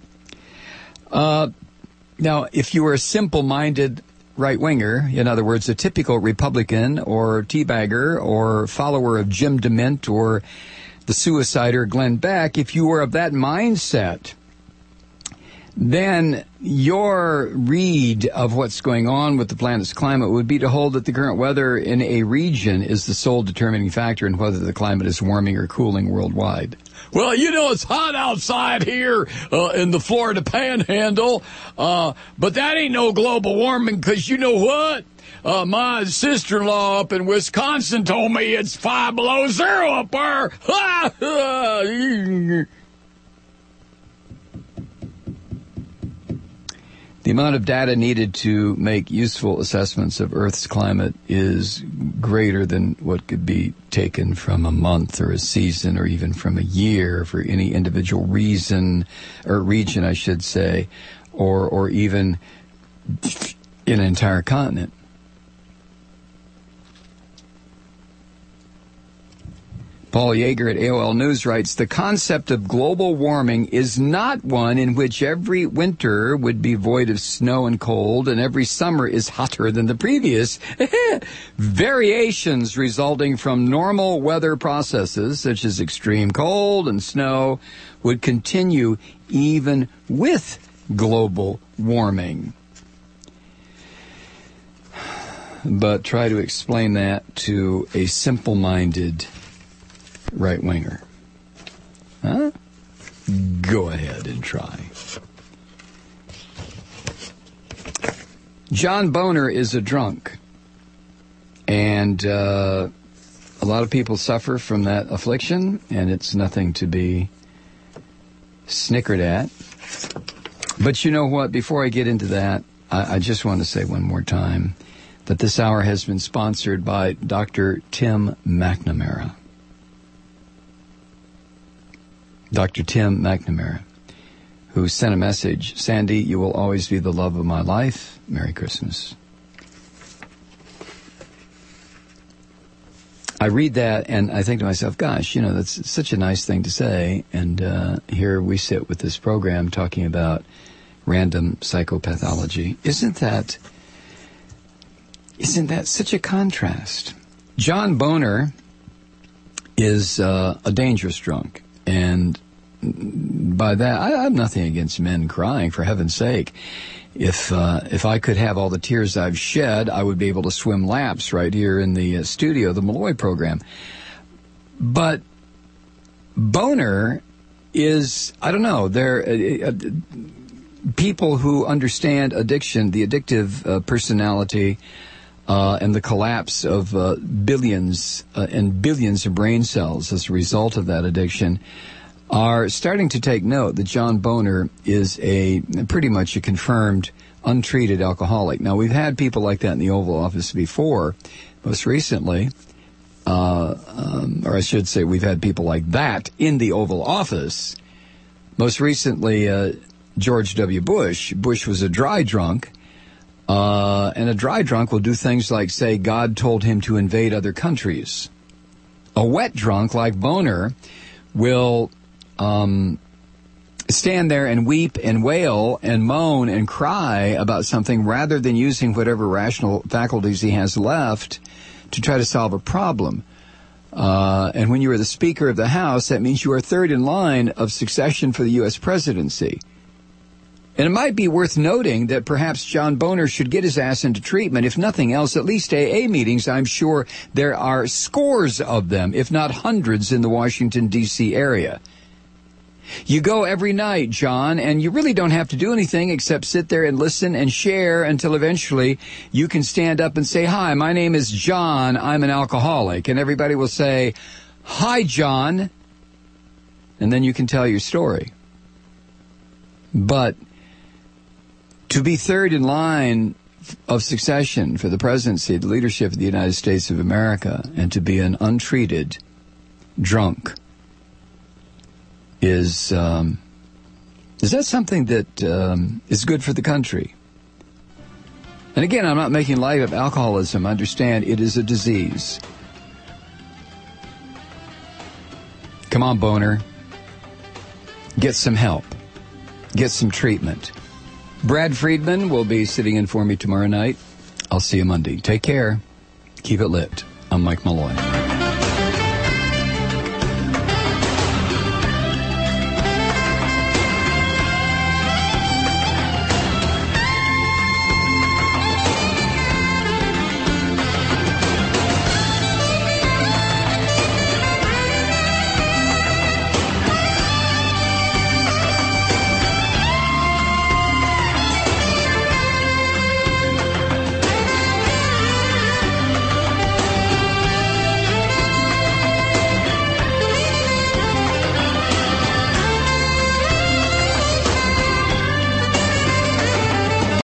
Now, if you were a simple-minded right-winger, in other words, a typical Republican or teabagger or follower of Jim DeMint or the suicider Glenn Beck, if you were of that mindset, then your read of what's going on with the planet's climate would be to hold that the current weather in a region is the sole determining factor in whether the climate is warming or cooling worldwide. Well, you know, it's hot outside here in the Florida Panhandle, but that ain't no global warming, because you know what? My sister-in-law up in Wisconsin told me it's 5 below zero up there. The amount of data needed to make useful assessments of Earth's climate is greater than what could be taken from a month or a season or even from a year for any individual reason, or region, I should say, or even in an entire continent. Paul Yeager at AOL News writes, the concept of global warming is not one in which every winter would be void of snow and cold and every summer is hotter than the previous. Variations resulting from normal weather processes, such as extreme cold and snow, would continue even with global warming. but try to explain that to a simple-minded right-winger. Huh? Go ahead and try. John Boner is a drunk, and a lot of people suffer from that affliction, and it's nothing to be snickered at. But you know what? Before I get into that, I just want to say one more time that this hour has been sponsored by Dr. Tim McNamara. Dr. Tim McNamara, who sent a message, Sandy, you will always be the love of my life. Merry Christmas. I read that and I think to myself, gosh, you know, that's such a nice thing to say. And here we sit with this program talking about random psychopathology. Isn't that such a contrast? John Boner is a dangerous drunk. And by that, I have nothing against men crying, for heaven's sake. If I could have all the tears I've shed, I would be able to swim laps right here in the studio, the Malloy program. But Boner is, I don't know, they're people who understand addiction, the addictive personality, and the collapse of billions and billions of brain cells as a result of that addiction, are starting to take note that John Boner is pretty much a confirmed, untreated alcoholic. Now, we've had people like that in the Oval Office before. Most recently, or I should say we've had people like that in the Oval Office. Most recently, George W. Bush. Bush was a dry drunk. And a dry drunk will do things like say God told him to invade other countries. A wet drunk like Boner will stand there and weep and wail and moan and cry about something rather than using whatever rational faculties he has left to try to solve a problem. And when you are the Speaker of the House, that means you are third in line of succession for the U.S. presidency. And it might be worth noting that perhaps John Boner should get his ass into treatment. If nothing else, at least AA meetings. I'm sure there are scores of them, if not hundreds, in the Washington, D.C. area. You go every night, John, and you really don't have to do anything except sit there and listen and share until eventually you can stand up and say, hi, my name is John, I'm an alcoholic. And everybody will say, hi, John. And then you can tell your story. But to be third in line of succession for the presidency, the leadership of the United States of America, and to be an untreated drunk, is that something that is good for the country? And again, I'm not making light of alcoholism. I understand it is a disease. Come on, Boner. Get some help. Get some treatment. Brad Friedman will be sitting in for me tomorrow night. I'll see you Monday. Take care. Keep it lit. I'm Mike Malloy.